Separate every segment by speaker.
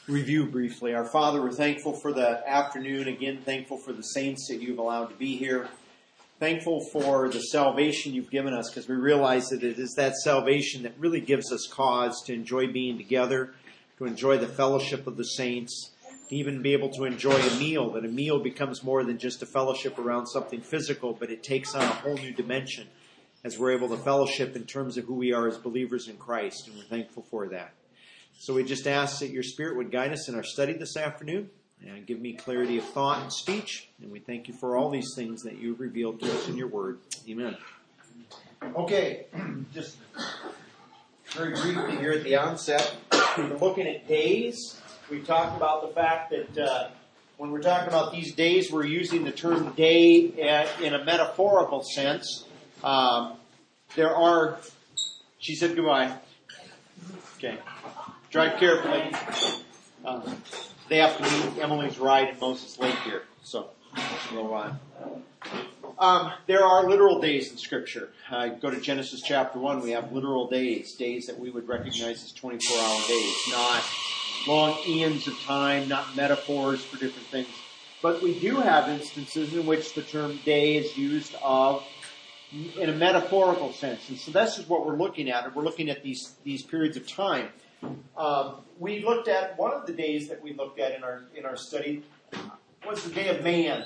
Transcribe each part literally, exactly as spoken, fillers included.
Speaker 1: review briefly. Our Father, we're thankful for the afternoon. Again, thankful for the saints that you've allowed to be here. Thankful for the salvation you've given us, because we realize that it is that salvation that really gives us cause to enjoy being together, to enjoy the fellowship of the saints, to even be able to enjoy a meal, that a meal becomes more than just a fellowship around something physical, but it takes on a whole new dimension as we're able to fellowship in terms of who we are as believers in Christ, and we're thankful for that. So we just ask that your Spirit would guide us in our study this afternoon and give me clarity of thought and speech. And we thank you for all these things that you've revealed to us in your word. Amen. Okay, just very briefly here at the onset, we're looking at days. We talked about the fact that uh, when we're talking about these days, we're using the term day at, in a metaphorical sense. Um, there are, she said goodbye. Okay. Drive carefully. Uh, they have to meet Emily's ride in Moses Lake here, so a little while. Um, there are literal days in Scripture. Uh, go to Genesis chapter one. We have literal days, days that we would recognize as twenty-four hour days, not long eons of time, not metaphors for different things. But we do have instances in which the term day is used of in a metaphorical sense, and so this is what we're looking at. We're looking at these these periods of time. Um, we looked at one of the days that we looked at in our in our study was the day of man,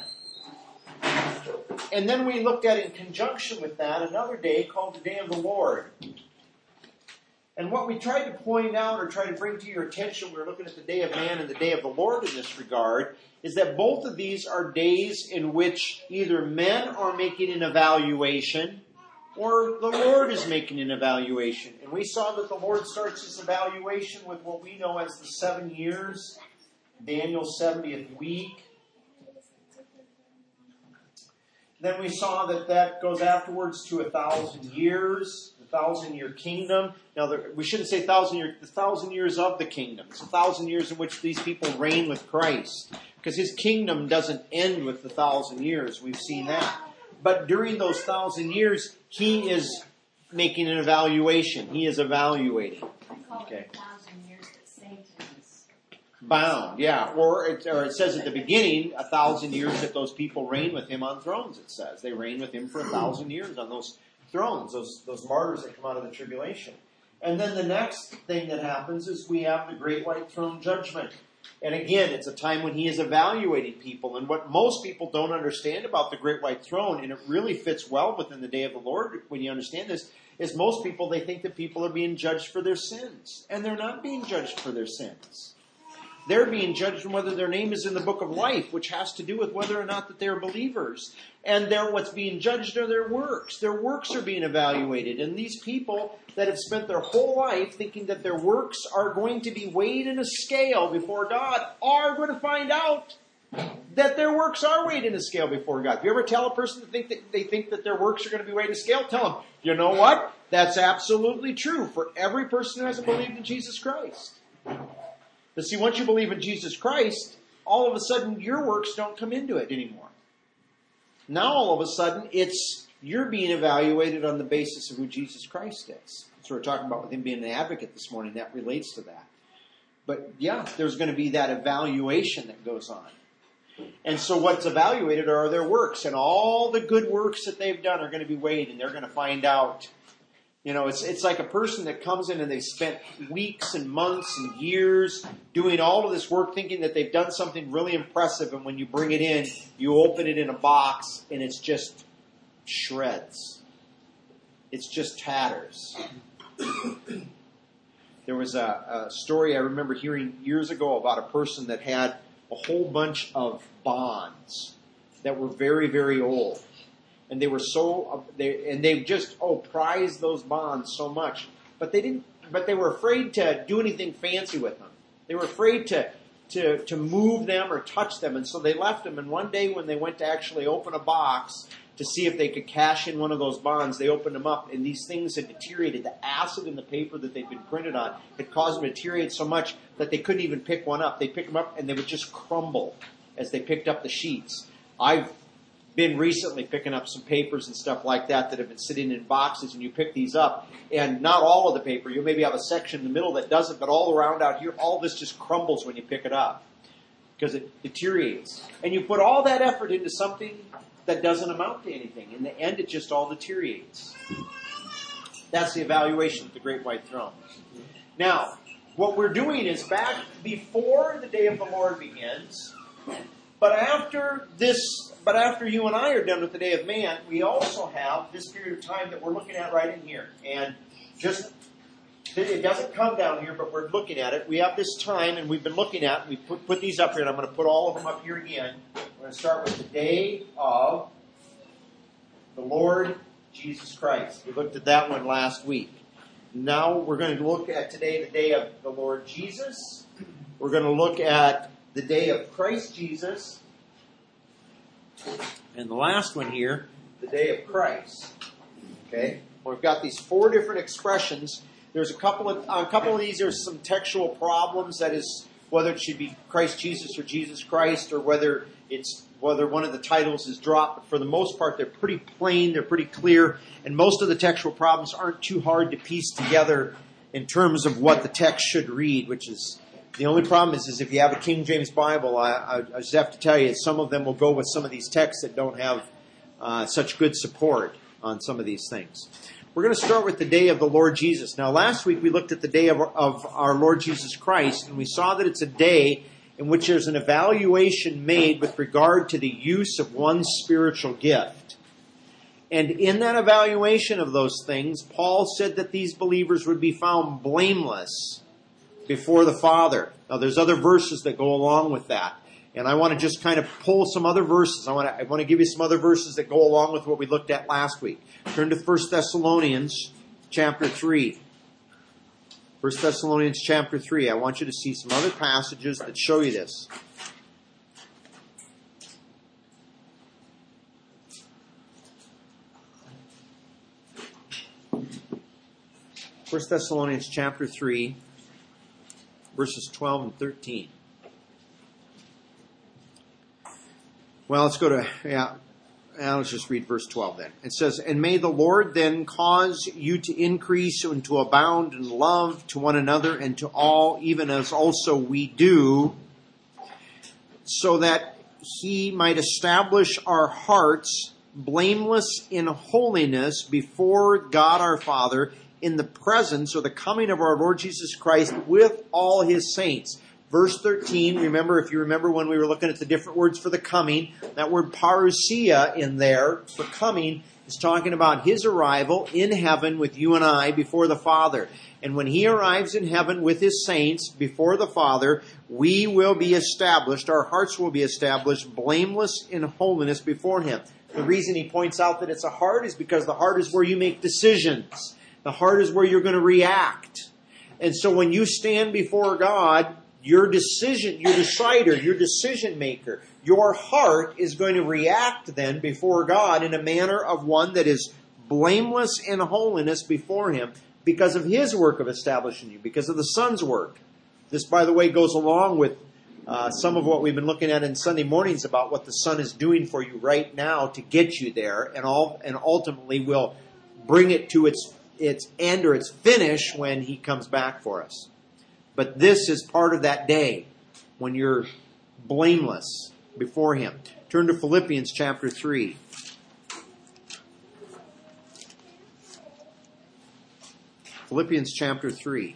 Speaker 1: and then we looked at in conjunction with that another day called the day of the Lord. And what we tried to point out or try to bring to your attention, we were looking at the day of man and the day of the Lord in this regard, is that both of these are days in which either men are making an evaluation or the Lord is making an evaluation. And we saw that the Lord starts his evaluation with what we know as the seven years, Daniel's seventieth week. Then we saw that that goes afterwards to a thousand years, the thousand year kingdom. Now, there, we shouldn't say thousand years, the thousand years of the kingdom. It's a thousand years in which these people reign with Christ, because his kingdom doesn't end with the thousand years. We've seen that. But during those thousand years, he is making an evaluation. He is evaluating.
Speaker 2: I call
Speaker 1: okay.
Speaker 2: it a thousand years that Satan is
Speaker 1: bound. Yeah, or it, or it says at the beginning, a thousand years that those people reign with him on thrones. It says they reign with him for a thousand years on those thrones, those those martyrs that come out of the tribulation. And then the next thing that happens is we have the great white throne judgment. And again, it's a time when he is evaluating people. And what most people don't understand about the great white throne, and it really fits well within the day of the Lord when you understand this, is most people, they think that people are being judged for their sins. And they're not being judged for their sins. They're being judged on whether their name is in the book of life, which has to do with whether or not that they're believers. And they're, what's being judged are their works. Their works are being evaluated. And these people that have spent their whole life thinking that their works are going to be weighed in a scale before God are going to find out that their works are weighed in a scale before God. If you ever tell a person to think that they think that their works are going to be weighed in a scale, tell them, you know what? That's absolutely true for every person who hasn't believed in Jesus Christ. But see, once you believe in Jesus Christ, all of a sudden your works don't come into it anymore. Now all of a sudden it's you're being evaluated on the basis of who Jesus Christ is. So we're talking about with him being an advocate this morning. That relates to that. But yeah, there's going to be that evaluation that goes on. And so what's evaluated are their works. And all the good works that they've done are going to be weighed. And they're going to find out. You know, it's it's like a person that comes in and they spent weeks and months and years doing all of this work thinking that they've done something really impressive. And when you bring it in, you open it in a box and it's just shreds. It's just tatters. There was a, a story I remember hearing years ago about a person that had a whole bunch of bonds that were very, very old. And they were so, they, and they just, oh, prized those bonds so much. But they didn't, but they were afraid to do anything fancy with them. They were afraid to, to, to move them or touch them. And so they left them. And one day when they went to actually open a box to see if they could cash in one of those bonds, they opened them up. And these things had deteriorated. The acid in the paper that they'd been printed on had caused them to deteriorate so much that they couldn't even pick one up. They'd pick them up and they would just crumble as they picked up the sheets. I've been recently picking up some papers and stuff like that that have been sitting in boxes, and you pick these up, and not all of the paper, you maybe have a section in the middle that doesn't, but all around out here, all this just crumbles when you pick it up because it deteriorates. And you put all that effort into something that doesn't amount to anything. In the end, it just all deteriorates. That's the evaluation of the Great White Throne. Now, what we're doing is back before the day of the Lord begins, but after this, but after you and I are done with the day of man, we also have this period of time that we're looking at right in here. And just, it doesn't come down here, but we're looking at it. We have this time, and we've been looking at, we put, put these up here, and I'm going to put all of them up here again. We're going to start with the day of the Lord Jesus Christ. We looked at that one last week. Now we're going to look at today the day of the Lord Jesus. We're going to look at the day of Christ Jesus. And the last one here, the day of Christ. Okay? We've got these four different expressions. There's a couple of on a couple of these there's some textual problems, that is whether it should be Christ Jesus or Jesus Christ, or whether it's whether one of the titles is dropped. But for the most part, they're pretty plain, they're pretty clear, and most of the textual problems aren't too hard to piece together in terms of what the text should read, which is the only problem is, is if you have a King James Bible, I, I, I just have to tell you, some of them will go with some of these texts that don't have uh, such good support on some of these things. We're going to start with the day of the Lord Jesus. Now, last week we looked at the day of, of our Lord Jesus Christ, and we saw that it's a day in which there's an evaluation made with regard to the use of one's spiritual gift. And in that evaluation of those things, Paul said that these believers would be found blameless before the Father. Now, there's other verses that go along with that. And I want to just kind of pull some other verses. I want to, I want to give you some other verses that go along with what we looked at last week. Turn to First Thessalonians chapter three. First Thessalonians chapter three. I want you to see some other passages that show you this. First Thessalonians chapter three, verses twelve and thirteen. Well, let's go to, yeah, yeah, let's just read verse twelve then. It says, "And may the Lord then cause you to increase and to abound in love to one another and to all, even as also we do, so that he might establish our hearts blameless in holiness before God our Father in the presence or the coming of our Lord Jesus Christ with all his saints." Verse thirteen, remember, if you remember when we were looking at the different words for the coming, that word parousia in there for coming is talking about his arrival in heaven with you and I before the Father. And when he arrives in heaven with his saints before the Father, we will be established, our hearts will be established blameless in holiness before him. The reason he points out that it's a heart is because the heart is where you make decisions. The heart is where you're going to react. And so when you stand before God, your decision, your decider, your decision maker, your heart is going to react then before God in a manner of one that is blameless in holiness before him because of his work of establishing you, because of the Son's work. This, by the way, goes along with uh, some of what we've been looking at in Sunday mornings about what the Son is doing for you right now to get you there, and all, and ultimately will bring it to its its end or its finish when he comes back for us. But this is part of that day when you're blameless before him. Turn to Philippians chapter three. Philippians chapter three.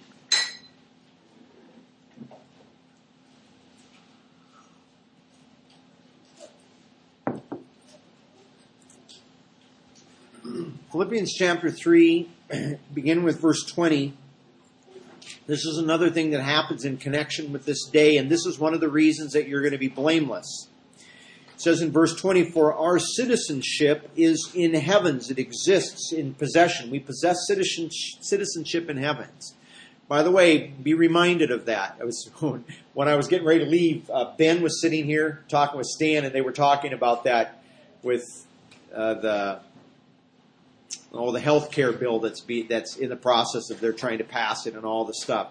Speaker 1: Philippians chapter three, begin with verse twenty. This is another thing that happens in connection with this day, and this is one of the reasons that you're going to be blameless. It says in verse twenty, "For our citizenship is in heavens." It exists in possession. We possess citizenship in heavens. By the way, be reminded of that. I was, when I was getting ready to leave, uh, Ben was sitting here talking with Stan, and they were talking about that with uh, the... Oh, the health care bill that's be, that's in the process of they're trying to pass it and all the stuff.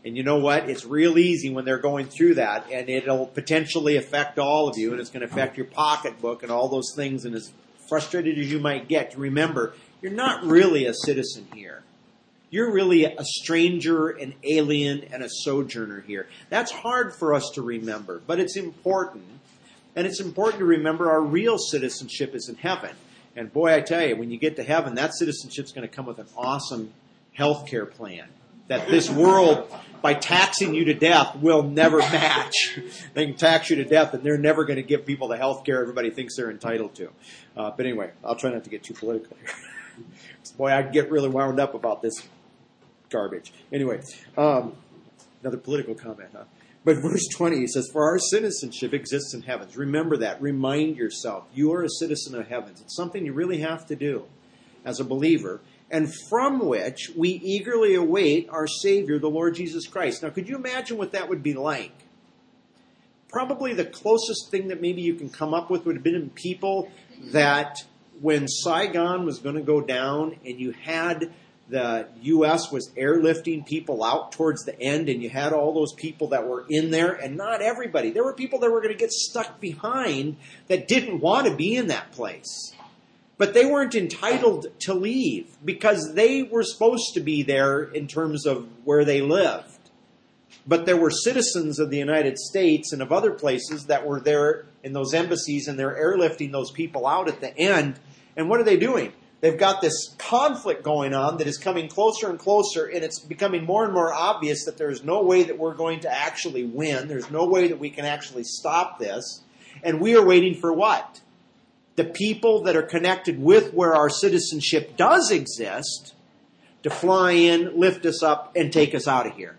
Speaker 1: And you know what? It's real easy when they're going through that, and it'll potentially affect all of you, and it's going to affect your pocketbook and all those things. And as frustrated as you might get, to remember, you're not really a citizen here. You're really a stranger, an alien, and a sojourner here. That's hard for us to remember, but it's important. And it's important to remember our real citizenship is in heaven. And boy, I tell you, when you get to heaven, that citizenship's going to come with an awesome health care plan that this world, by taxing you to death, will never match. They can tax you to death, and they're never going to give people the health care everybody thinks they're entitled to. Uh, but anyway, I'll try not to get too political here. Boy, I'd get really wound up about this garbage. Anyway, um, another political comment, huh? But verse twenty, he says, for our citizenship exists in heavens. Remember that. Remind yourself. You are a citizen of heavens. It's something you really have to do as a believer, and from which we eagerly await our Savior, the Lord Jesus Christ. Now, could you imagine what that would be like? Probably the closest thing that maybe you can come up with would have been people that when Saigon was going to go down and you had the U S was airlifting people out towards the end, and you had all those people that were in there, and not everybody. There were people that were going to get stuck behind that didn't want to be in that place. But they weren't entitled to leave because they were supposed to be there in terms of where they lived. But there were citizens of the United States and of other places that were there in those embassies, and they're airlifting those people out at the end. And what are they doing? They've got this conflict going on that is coming closer and closer, and it's becoming more and more obvious that there's no way that we're going to actually win. There's no way that we can actually stop this. And we are waiting for what? The people that are connected with where our citizenship does exist to fly in, lift us up, and take us out of here.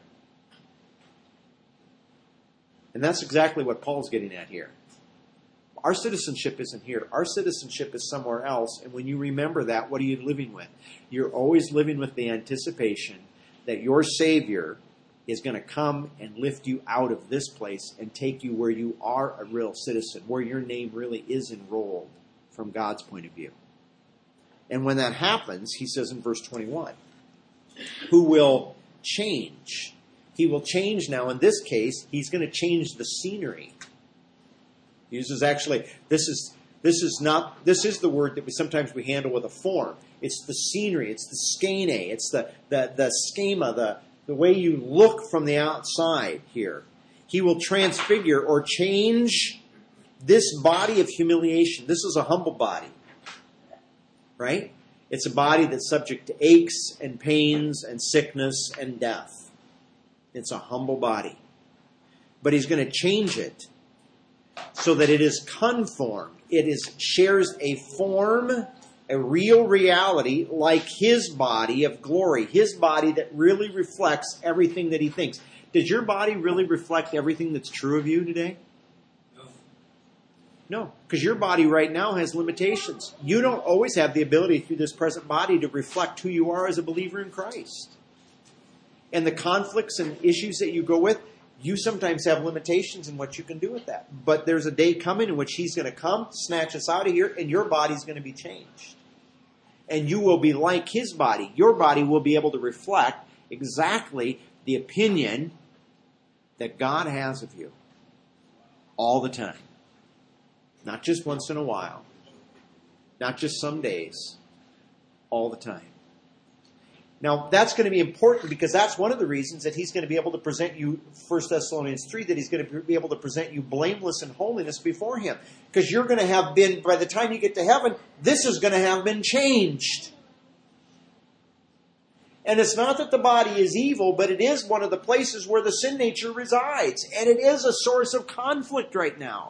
Speaker 1: And that's exactly what Paul's getting at here. Our citizenship isn't here. Our citizenship is somewhere else. And when you remember that, what are you living with? You're always living with the anticipation that your Savior is going to come and lift you out of this place and take you where you are a real citizen, where your name really is enrolled from God's point of view. And when that happens, he says in verse twenty-one, who will change. He will change now. In this case, he's going to change the scenery. He uses actually, this is this is not this is the word that we sometimes we handle with a form. It's the scenery, it's the skene, it's the the, the schema, the, the way you look from the outside here. He will transfigure or change this body of humiliation. This is a humble body. Right? It's a body that's subject to aches and pains and sickness and death. It's a humble body. But he's going to change it so that it is conformed. It is shares a form, a real reality, like his body of glory. His body that really reflects everything that he thinks. Does your body really reflect everything that's true of you today? No, because your body right now has limitations. You don't always have the ability through this present body to reflect who you are as a believer in Christ. And the conflicts and issues that you go with, you sometimes have limitations in what you can do with that. But there's a day coming in which he's going to come, snatch us out of here, and your body's going to be changed. And you will be like his body. Your body will be able to reflect exactly the opinion that God has of you all the time. Not just once in a while. Not just some days. All the time. Now, that's going to be important because that's one of the reasons that he's going to be able to present you, First Thessalonians three, that he's going to be able to present you blameless in holiness before him. Because you're going to have been, by the time you get to heaven, this is going to have been changed. And it's not that the body is evil, but it is one of the places where the sin nature resides. And it is a source of conflict right now.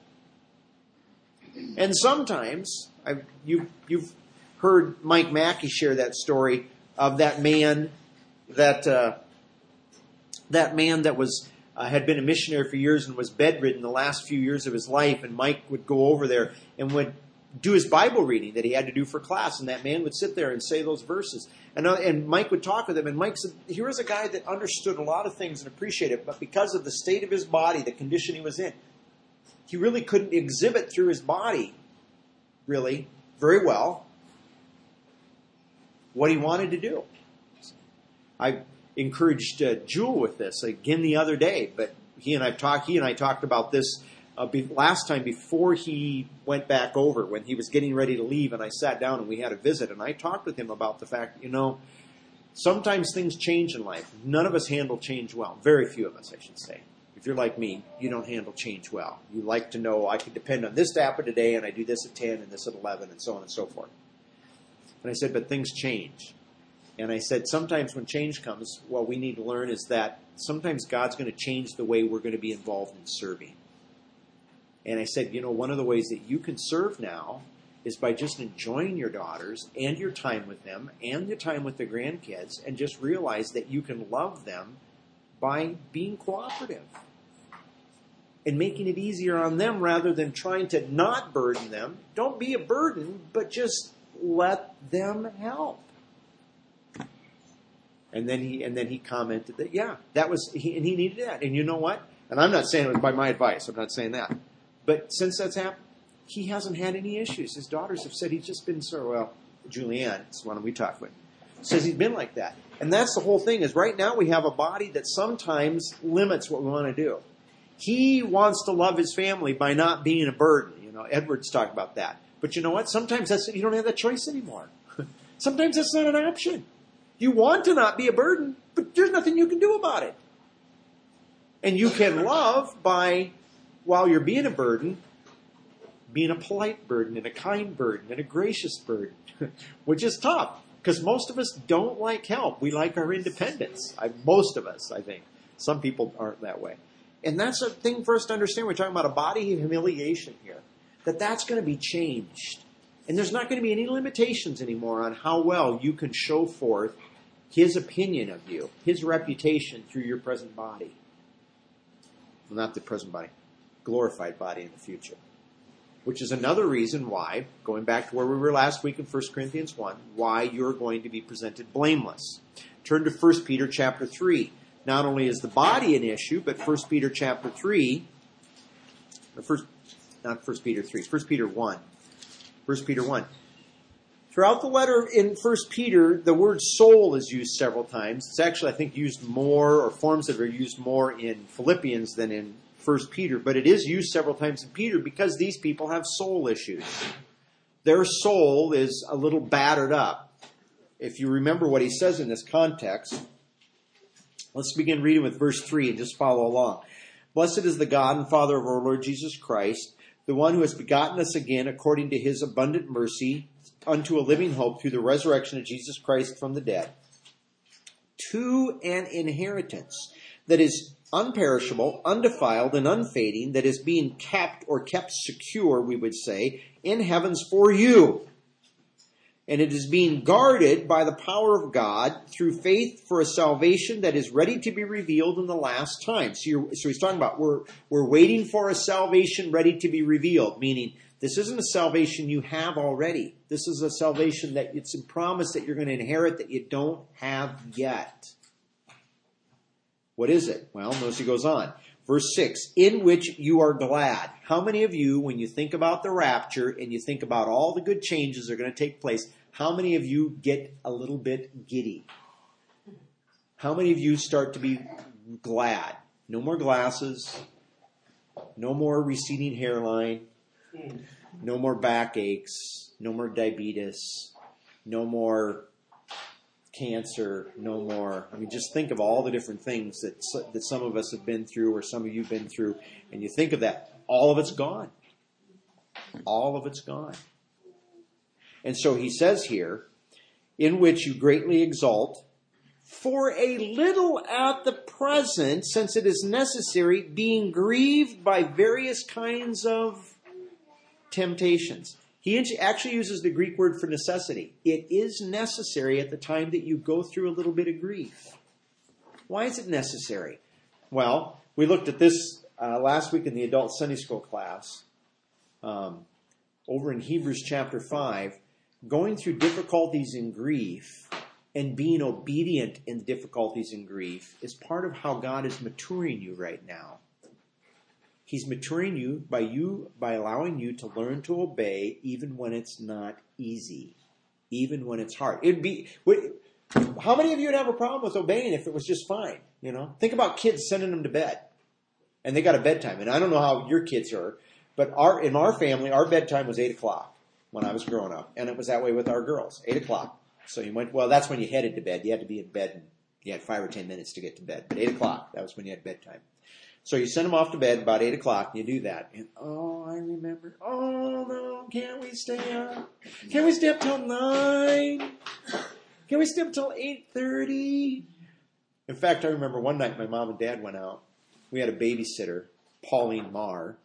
Speaker 1: And sometimes, I've, you, you've heard Mike Mackey share that story of that man that uh, that man that was uh, had been a missionary for years and was bedridden the last few years of his life. And Mike would go over there and would do his Bible reading that he had to do for class. And that man would sit there and say those verses. And, uh, and Mike would talk with him. And Mike said, here was a guy that understood a lot of things and appreciated it. But because of the state of his body, the condition he was in, he really couldn't exhibit through his body, really, very well, what he wanted to do. I, encouraged uh, Jewel with this again the other day, but he and I talked. He and I talked about this uh, be, last time before he went back over when he was getting ready to leave, and I sat down and we had a visit, and I talked with him about the fact, you know, sometimes things change in life. None of us handle change well. Very few of us, I should say. If you're like me, you don't handle change well. You like to know I can depend on this to happen today, and I do this at ten and this at eleven, and so on and so forth. And I said, but things change. And I said, sometimes when change comes, what we need to learn is that sometimes God's going to change the way we're going to be involved in serving. And I said, you know, one of the ways that you can serve now is by just enjoying your daughters and your time with them and your time with the grandkids, and just realize that you can love them by being cooperative and making it easier on them rather than trying to not burden them. Don't be a burden, but just let them help. And then he and then he commented that, yeah, that was, he, and he needed that. And you know what? And I'm not saying it was by my advice. I'm not saying that. But since that's happened, he hasn't had any issues. His daughters have said he's just been so, well, Julianne, it's the one we talked with, says he's been like that. And that's the whole thing, is right now we have a body that sometimes limits what we want to do. He wants to love his family by not being a burden. You know, Edwards talked about that. But you know what? Sometimes that's, you don't have that choice anymore. Sometimes that's not an option. You want to not be a burden, but there's nothing you can do about it. And you can love by, while you're being a burden, being a polite burden and a kind burden and a gracious burden, which is tough because most of us don't like help. We like our independence. I, most of us, I think. Some people aren't that way. And that's a thing for us to understand. We're talking about a body of humiliation here, that that's going to be changed. And there's not going to be any limitations anymore on how well you can show forth his opinion of you, his reputation through your present body. Well, not the present body, glorified body in the future. Which is another reason why, going back to where we were last week in First Corinthians one, why you're going to be presented blameless. Turn to First Peter chapter three. Not only is the body an issue, but First Peter chapter three, or first, not First Peter three, First Peter one. First Peter one. Throughout the letter in First Peter, the word soul is used several times. It's actually, I think, used more, or forms that are used more in Philippians than in First Peter. But it is used several times in Peter because these people have soul issues. Their soul is a little battered up. If you remember what he says in this context, let's begin reading with verse three and just follow along. Blessed is the God and Father of our Lord Jesus Christ, the one who has begotten us again according to his abundant mercy unto a living hope through the resurrection of Jesus Christ from the dead, to an inheritance that is unperishable, undefiled, and unfading, that is being kept or kept secure, we would say, in heavens for you. And it is being guarded by the power of God through faith for a salvation that is ready to be revealed in the last time. So, you're, so he's talking about we're, we're waiting for a salvation ready to be revealed, meaning this isn't a salvation you have already. This is a salvation that it's a promise that you're going to inherit that you don't have yet. What is it? Well, notice he goes on. Verse six, in which you are glad. How many of you, when you think about the rapture and you think about all the good changes that are going to take place, how many of you get a little bit giddy? How many of you start to be glad? No more glasses. No more receding hairline. No more backaches. No more diabetes. No more cancer, no more. I mean, just think of all the different things that that some of us have been through, or some of you have been through, and you think of that. All of it's gone. All of it's gone. And so he says here, in which you greatly exalt, for a little at the present, since it is necessary, being grieved by various kinds of temptations. He actually uses the Greek word for necessity. It is necessary at the time that you go through a little bit of grief. Why is it necessary? Well, we looked at this uh, last week in the adult Sunday school class. Um, over in Hebrews chapter five, going through difficulties in grief and being obedient in difficulties in grief is part of how God is maturing you right now. He's maturing you by you by allowing you to learn to obey even when it's not easy, even when it's hard. It'd be How many of you would have a problem with obeying if it was just fine? You know, think about kids sending them to bed, and they got a bedtime. And I don't know how your kids are, but our in our family, our bedtime was eight o'clock when I was growing up, and it was that way with our girls, eight o'clock. So you went well. That's when you headed to bed. You had to be in bed, and you had five or ten minutes to get to bed. But eight o'clock, that was when you had bedtime. So you send them off to bed about eight o'clock, and you do that. And, oh, I remember. Oh, no, can't we stay up? Can we stay up till nine? Can we stay up till eight thirty? In fact, I remember one night my mom and dad went out. We had a babysitter, Pauline Marr.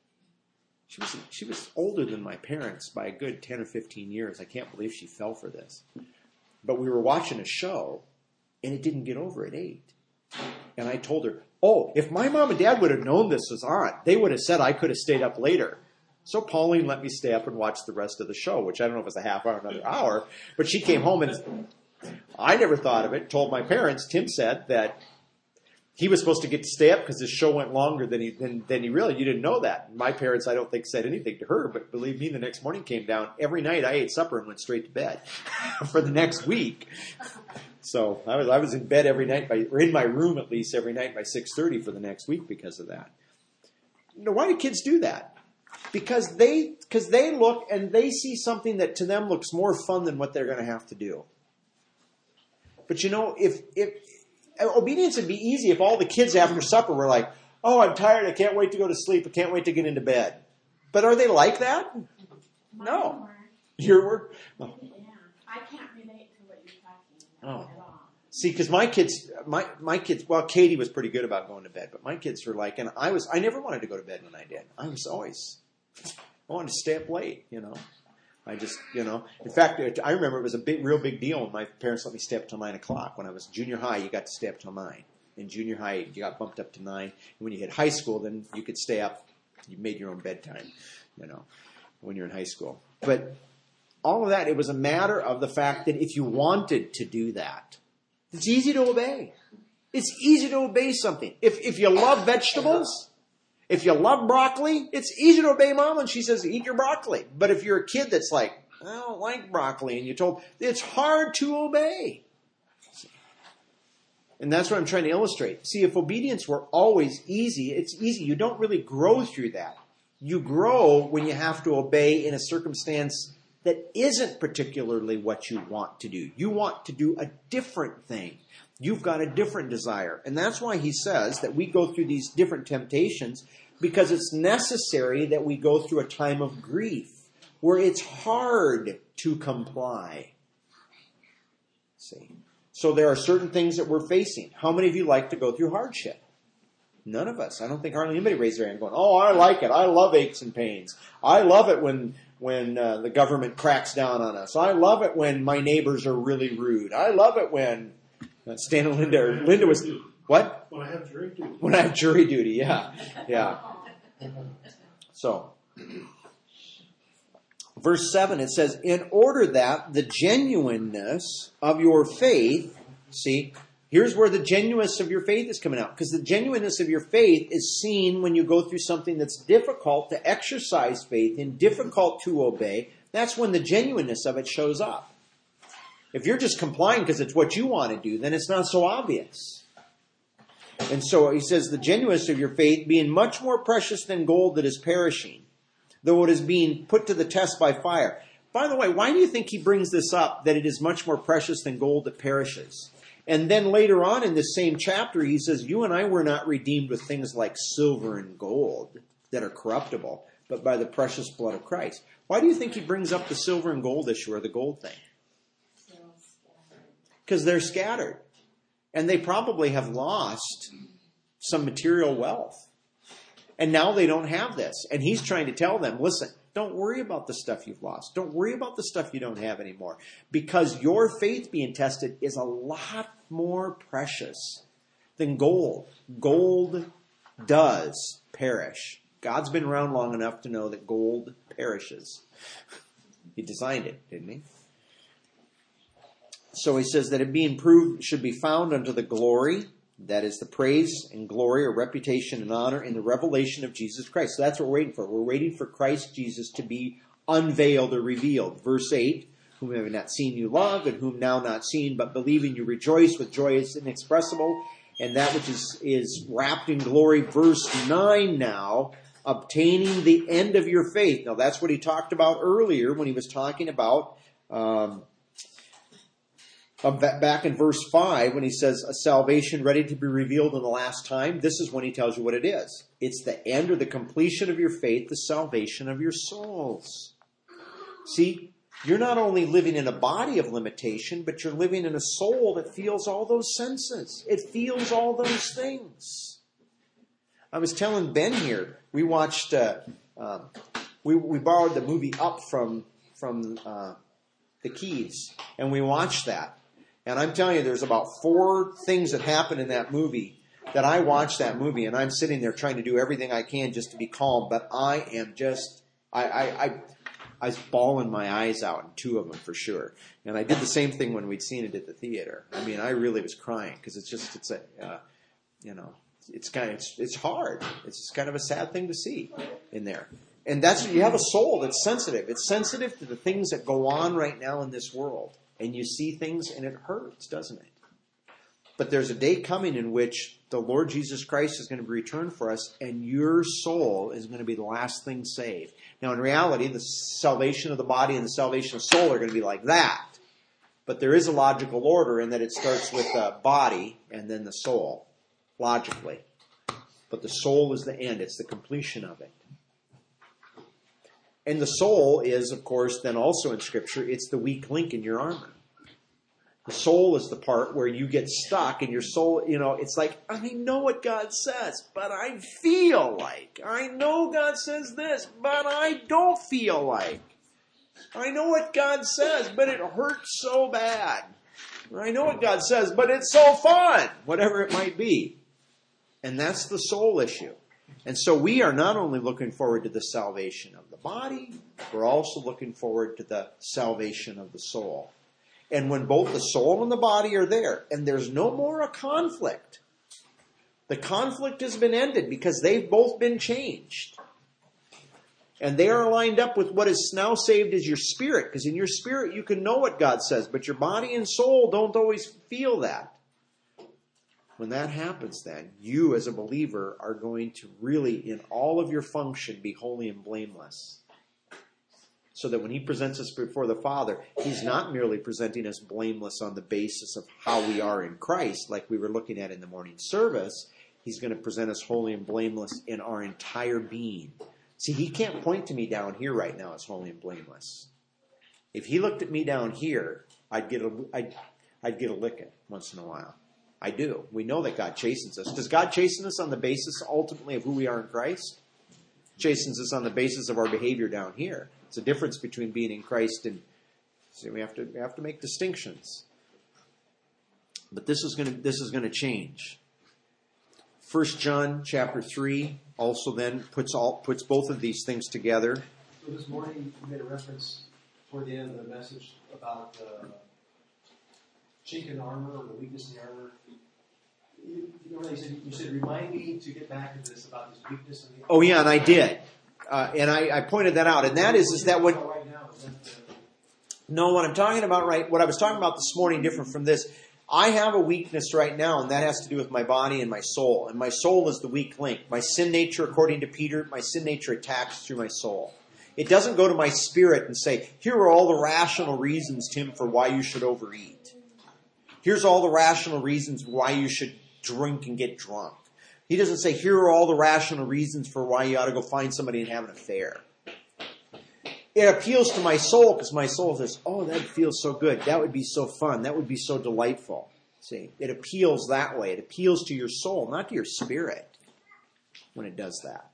Speaker 1: She was, she was older than my parents by a good ten or fifteen years. I can't believe she fell for this. But we were watching a show, and it didn't get over at eight. And I told her, oh, if my mom and dad would have known this was on, they would have said I could have stayed up later. So Pauline let me stay up and watch the rest of the show, which I don't know if it was a half hour or another hour. But she came home, and I never thought of it, told my parents. Tim said that he was supposed to get to stay up because the show went longer than he than, than he really. You didn't know that. My parents, I don't think, said anything to her. But believe me, the next morning came down. Every night I ate supper and went straight to bed for the next week. So I was I was in bed every night, by, or in my room at least every night by six thirty for the next week because of that. You know, why do kids do that? Because they because they look and they see something that to them looks more fun than what they're going to have to do. But you know, if if obedience would be easy if all the kids after supper were like, "Oh, I'm tired. I can't wait to go to sleep. I can't wait to get into bed." But are they like that? No. Your word. Oh.
Speaker 2: Yeah, I can't relate to what you're talking about
Speaker 1: Oh.
Speaker 2: at all.
Speaker 1: See, because my kids, my my kids, well, Katie was pretty good about going to bed, but my kids were like, and I was, I never wanted to go to bed when I did. I was always, I wanted to stay up late, you know. I just, you know, in fact, I remember it was a big, real big deal when my parents let me stay up till nine o'clock. When I was junior high, you got to stay up till nine. In junior high, you got bumped up to nine. And when you hit high school, then you could stay up. You made your own bedtime, you know, when you're in high school. But all of that, it was a matter of the fact that if you wanted to do that, it's easy to obey. It's easy to obey something. If if you love vegetables, if you love broccoli, it's easy to obey mom when she says, eat your broccoli. But if you're a kid that's like, I don't like broccoli, and you're told, it's hard to obey. And that's what I'm trying to illustrate. See, if obedience were always easy, it's easy. You don't really grow through that. You grow when you have to obey in a circumstance that isn't particularly what you want to do. You want to do a different thing. You've got a different desire. And that's why he says that we go through these different temptations, because it's necessary that we go through a time of grief where it's hard to comply. See? So there are certain things that we're facing. How many of you like to go through hardship? None of us. I don't think hardly anybody raised their hand going, oh, I like it. I love aches and pains. I love it when when uh, the government cracks down on us. I love it when my neighbors are really rude. I love it when uh, Stan and Linda, or Linda was, what?
Speaker 3: When I have jury duty.
Speaker 1: When I have jury duty, yeah. Yeah. So, verse seven, it says, in order that the genuineness of your faith, see, here's where the genuineness of your faith is coming out. Because the genuineness of your faith is seen when you go through something that's difficult to exercise faith in, difficult to obey. That's when the genuineness of it shows up. If you're just complying because it's what you want to do, then it's not so obvious. And so he says, the genuineness of your faith being much more precious than gold that is perishing, though it is being put to the test by fire. By the way, why do you think he brings this up, that it is much more precious than gold that perishes? And then later on in this same chapter, he says, you and I were not redeemed with things like silver and gold that are corruptible, but by the precious blood of Christ. Why do you think he brings up the silver and gold issue, or the gold thing? Because they're scattered. And they probably have lost some material wealth. And now they don't have this. And he's trying to tell them, listen, don't worry about the stuff you've lost. Don't worry about the stuff you don't have anymore. Because your faith being tested is a lot more precious than gold. Gold does perish. God's been around long enough to know that gold perishes. He designed it, didn't he? So he says that it being proved should be found unto the glory, that is the praise and glory or reputation and honor in the revelation of Jesus Christ. So that's what we're waiting for. We're waiting for Christ Jesus to be unveiled or revealed. Verse eight, whom have not seen you love, and whom now not seen, but believing you rejoice with joy is inexpressible, and that which is, is wrapped in glory. Verse nine now, obtaining the end of your faith. Now that's what he talked about earlier when he was talking about, um, back in verse five, when he says a salvation ready to be revealed in the last time. This is when he tells you what it is. It's the end or the completion of your faith, the salvation of your souls. See, you're not only living in a body of limitation, but you're living in a soul that feels all those senses. It feels all those things. I was telling Ben here, we watched, uh, uh, we, we borrowed the movie Up from, from uh, the Keys, and we watched that. And I'm telling you, there's about four things that happen in that movie that I watched that movie, and I'm sitting there trying to do everything I can just to be calm, but I am just, I, I, I, I was bawling my eyes out in two of them for sure. And I did the same thing when we'd seen it at the theater. I mean, I really was crying because it's just, it's a, uh, you know, it's kind of, it's, it's hard. It's just kind of a sad thing to see in there. And that's, you have a soul that's sensitive. It's sensitive to the things that go on right now in this world. And you see things and it hurts, doesn't it? But there's a day coming in which the Lord Jesus Christ is going to be returned for us, and your soul is going to be the last thing saved. Now, in reality, the salvation of the body and the salvation of the soul are going to be like that. But there is a logical order in that it starts with the body and then the soul, logically. But the soul is the end. It's the completion of it. And the soul is, of course, then also in Scripture, it's the weak link in your armor. The soul is the part where you get stuck and your soul, you know, it's like, I know what God says, but I feel like. I know God says this, but I don't feel like. I know what God says, but it hurts so bad. I know what God says, but it's so fun. Whatever it might be. And that's the soul issue. And so we are not only looking forward to the salvation of the body, we're also looking forward to the salvation of the soul. And when both the soul and the body are there, and there's no more a conflict, the conflict has been ended because they've both been changed. And they are lined up with what is now saved as your spirit, because in your spirit you can know what God says, but your body and soul don't always feel that. When that happens, then, you as a believer are going to really, in all of your function, be holy and blameless. So that when he presents us before the Father, he's not merely presenting us blameless on the basis of how we are in Christ, like we were looking at in the morning service. He's going to present us holy and blameless in our entire being. See, he can't point to me down here right now as holy and blameless. If he looked at me down here, I'd get a, I'd, I'd get a licking once in a while. I do. We know that God chastens us. Does God chasten us on the basis ultimately of who we are in Christ? Chastens us on the basis of our behavior down here. It's a difference between being in Christ and see, we have to we have to make distinctions. But this is going to this is going to change. First John chapter three also then puts all puts both of these things together.
Speaker 3: So this morning you made a reference toward the end of the message about the chink in armor or the weakness in the armor. You, you, know, you, said, you said, remind me to get back to this about this weakness in the armor.
Speaker 1: Oh yeah, and I did. Uh, and I, I pointed that out. And that is, is that what...
Speaker 3: Right now, is that the,
Speaker 1: no, what I'm talking about right... What I was talking about this morning, different from this, I have a weakness right now, and that has to do with my body and my soul. And my soul is the weak link. My sin nature, according to Peter, my sin nature attacks through my soul. It doesn't go to my spirit and say, here are all the rational reasons, Tim, for why you should overeat. Here's all the rational reasons why you should drink and get drunk. He doesn't say, here are all the rational reasons for why you ought to go find somebody and have an affair. It appeals to my soul because my soul says, oh, that feels so good. That would be so fun. That would be so delightful. See, it appeals that way. It appeals to your soul, not to your spirit when it does that.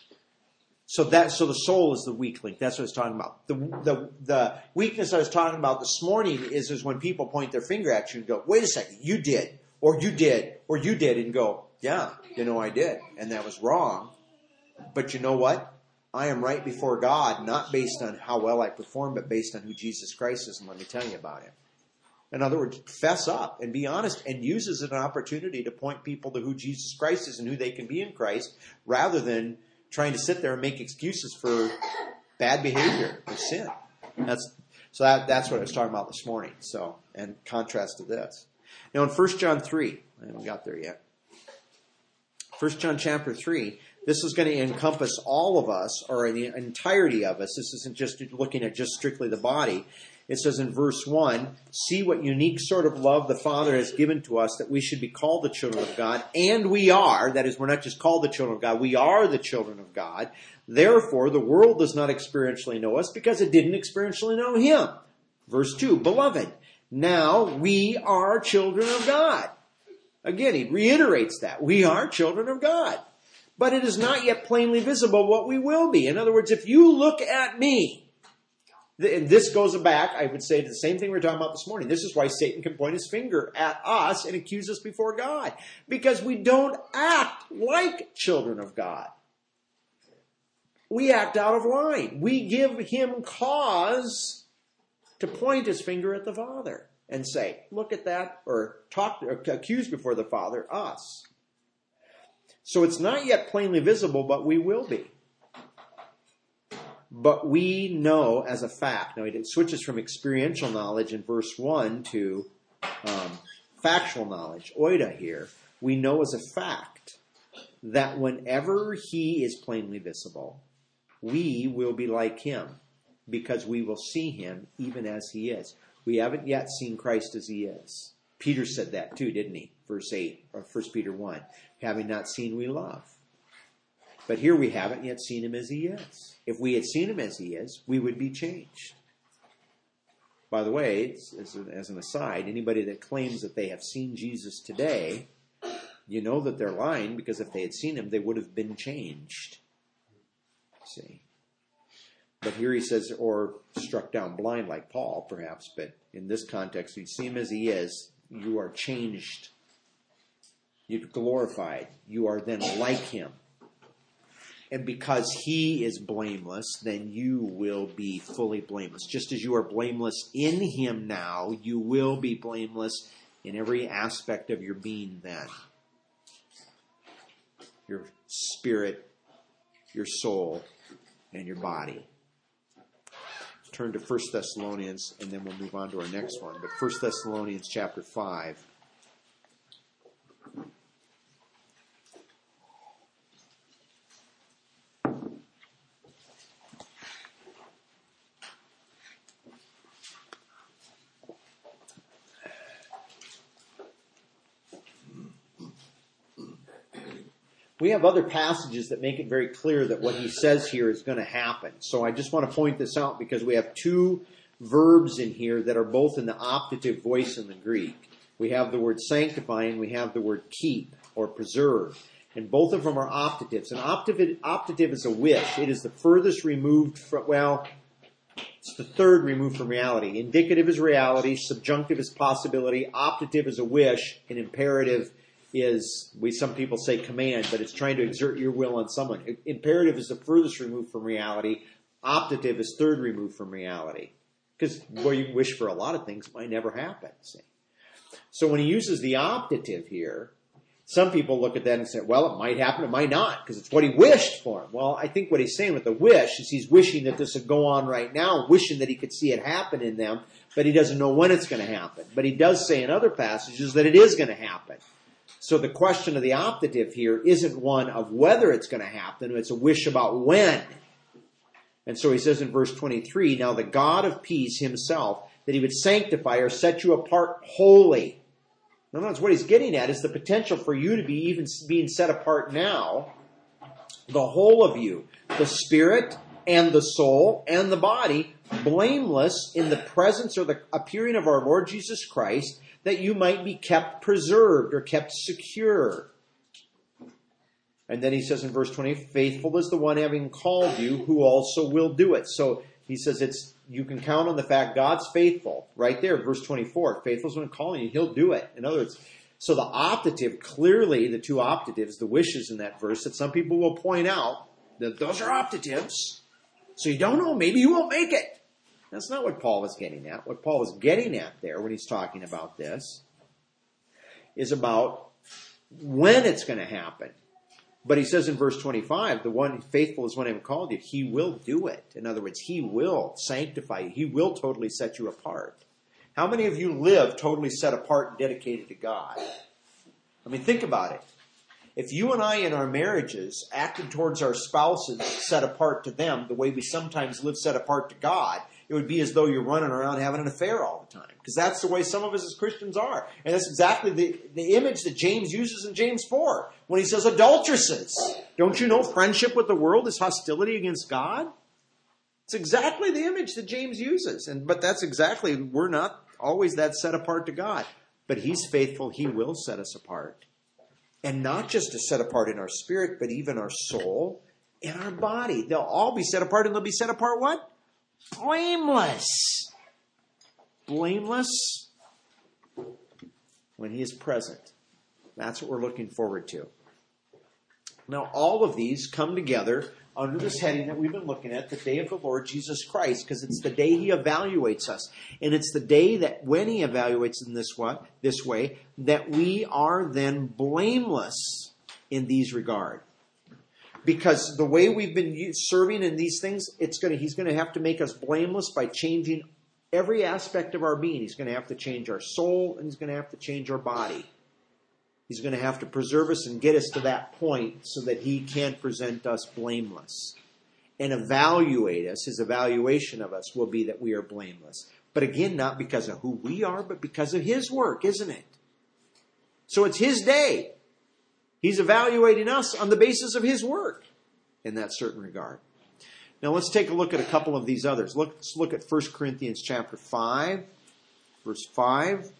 Speaker 1: So that, so the soul is the weak link. That's what I was talking about. The, the, the weakness I was talking about this morning is, is when people point their finger at you and go, wait a second, you did, or you did, or you did, and go, yeah, you know I did, and that was wrong. But you know what? I am right before God, not based on how well I perform, but based on who Jesus Christ is, and let me tell you about him. In other words, fess up and be honest, and use it as an opportunity to point people to who Jesus Christ is and who they can be in Christ, rather than trying to sit there and make excuses for bad behavior or sin. That's So that, that's what I was talking about this morning. So, in contrast to this. Now in First John three, I haven't got there yet. First John chapter three, this is going to encompass all of us, or the entirety of us. This isn't just looking at just strictly the body. It says in verse one, see what unique sort of love the Father has given to us that we should be called the children of God. And we are. That is, we're not just called the children of God. We are the children of God. Therefore, the world does not experientially know us because it didn't experientially know him. Verse two, beloved, now we are children of God. Again, he reiterates that. We are children of God. But it is not yet plainly visible what we will be. In other words, if you look at me, and this goes back, I would say, to the same thing we were talking about this morning. This is why Satan can point his finger at us and accuse us before God. Because we don't act like children of God. We act out of line. We give him cause to point his finger at the Father and say, look at that, or talk, or accuse before the Father us. So it's not yet plainly visible, but we will be. But we know as a fact. Now, it switches from experiential knowledge in verse one to um, factual knowledge, oida here. We know as a fact that whenever he is plainly visible, we will be like him because we will see him even as he is. We haven't yet seen Christ as he is. Peter said that too, didn't he? Verse eight, or First Peter one. Having not seen, we love. But here we haven't yet seen him as he is. If we had seen him as he is, we would be changed. By the way, as, as an aside, anybody that claims that they have seen Jesus today, you know that they're lying, because if they had seen him, they would have been changed. See? But here he says, or struck down blind like Paul, perhaps, but in this context, you see him as he is, you are changed. You're glorified. You are then like him. And because he is blameless, then you will be fully blameless. Just as you are blameless in him now, you will be blameless in every aspect of your being then. Your spirit, your soul, and your body. Turn to First Thessalonians, and then we'll move on to our next one. But First Thessalonians chapter five. We have other passages that make it very clear that what he says here is going to happen. So I just want to point this out because we have two verbs in here that are both in the optative voice in the Greek. We have the word sanctify and we have the word keep or preserve. And both of them are optatives. An optative, optative is a wish. It is the furthest removed from, well, it's the third removed from reality. Indicative is reality. Subjunctive is possibility. Optative is a wish. And imperative is, we some people say command, but it's trying to exert your will on someone. Imperative is the furthest removed from reality. Optative is third removed from reality. Because where you wish for a lot of things, it might never happen. See? So when he uses the optative here, some people look at that and say, well, it might happen, it might not, because it's what he wished for him. Well, I think what he's saying with the wish is he's wishing that this would go on right now, wishing that he could see it happen in them, but he doesn't know when it's going to happen. But he does say in other passages that it is going to happen. So the question of the optative here isn't one of whether it's going to happen, it's a wish about when. And so he says in verse twenty-three, now the God of peace himself, that he would sanctify or set you apart wholly. In other words, what he's getting at is the potential for you to be even being set apart now, the whole of you, the spirit and the soul and the body, blameless in the presence or the appearing of our Lord Jesus Christ, that you might be kept preserved or kept secure. And then he says in verse twenty, faithful is the one having called you who also will do it. So he says it's you can count on the fact God's faithful. Right there, verse twenty-four, faithful is the one calling you, he'll do it. In other words, so the optative, clearly the two optatives, the wishes in that verse, that some people will point out that those are optatives. So you don't know, maybe you won't make it. That's not what Paul was getting at. What Paul was getting at there when he's talking about this is about when it's going to happen. But he says in verse twenty-five, the one faithful is one I have called you. He will do it. In other words, he will sanctify you. He will totally set you apart. How many of you live totally set apart and dedicated to God? I mean, think about it. If you and I in our marriages acted towards our spouses set apart to them the way we sometimes live set apart to God, it would be as though you're running around having an affair all the time. Because that's the way some of us as Christians are. And that's exactly the, the image that James uses in James four when he says adulteresses. Don't you know friendship with the world is hostility against God? It's exactly the image that James uses. And but that's exactly, we're not always that set apart to God. But he's faithful. He will set us apart. And not just to set apart in our spirit, but even our soul and our body. They'll all be set apart, and they'll be set apart what? Blameless. Blameless when he is present. That's what we're looking forward to. Now, all of these come together under this heading that we've been looking at, the day of the Lord Jesus Christ, because it's the day he evaluates us. And it's the day that when he evaluates in this way, this way, that we are then blameless in these regard. Because the way we've been serving in these things, it's going to, he's going to have to make us blameless by changing every aspect of our being. He's going to have to change our soul, and he's going to have to change our body. He's going to have to preserve us and get us to that point so that he can present us blameless and evaluate us. His evaluation of us will be that we are blameless. But again, not because of who we are, but because of his work, isn't it? So it's his day. He's evaluating us on the basis of his work in that certain regard. Now let's take a look at a couple of these others. Look, let's look at First Corinthians chapter five, verse five.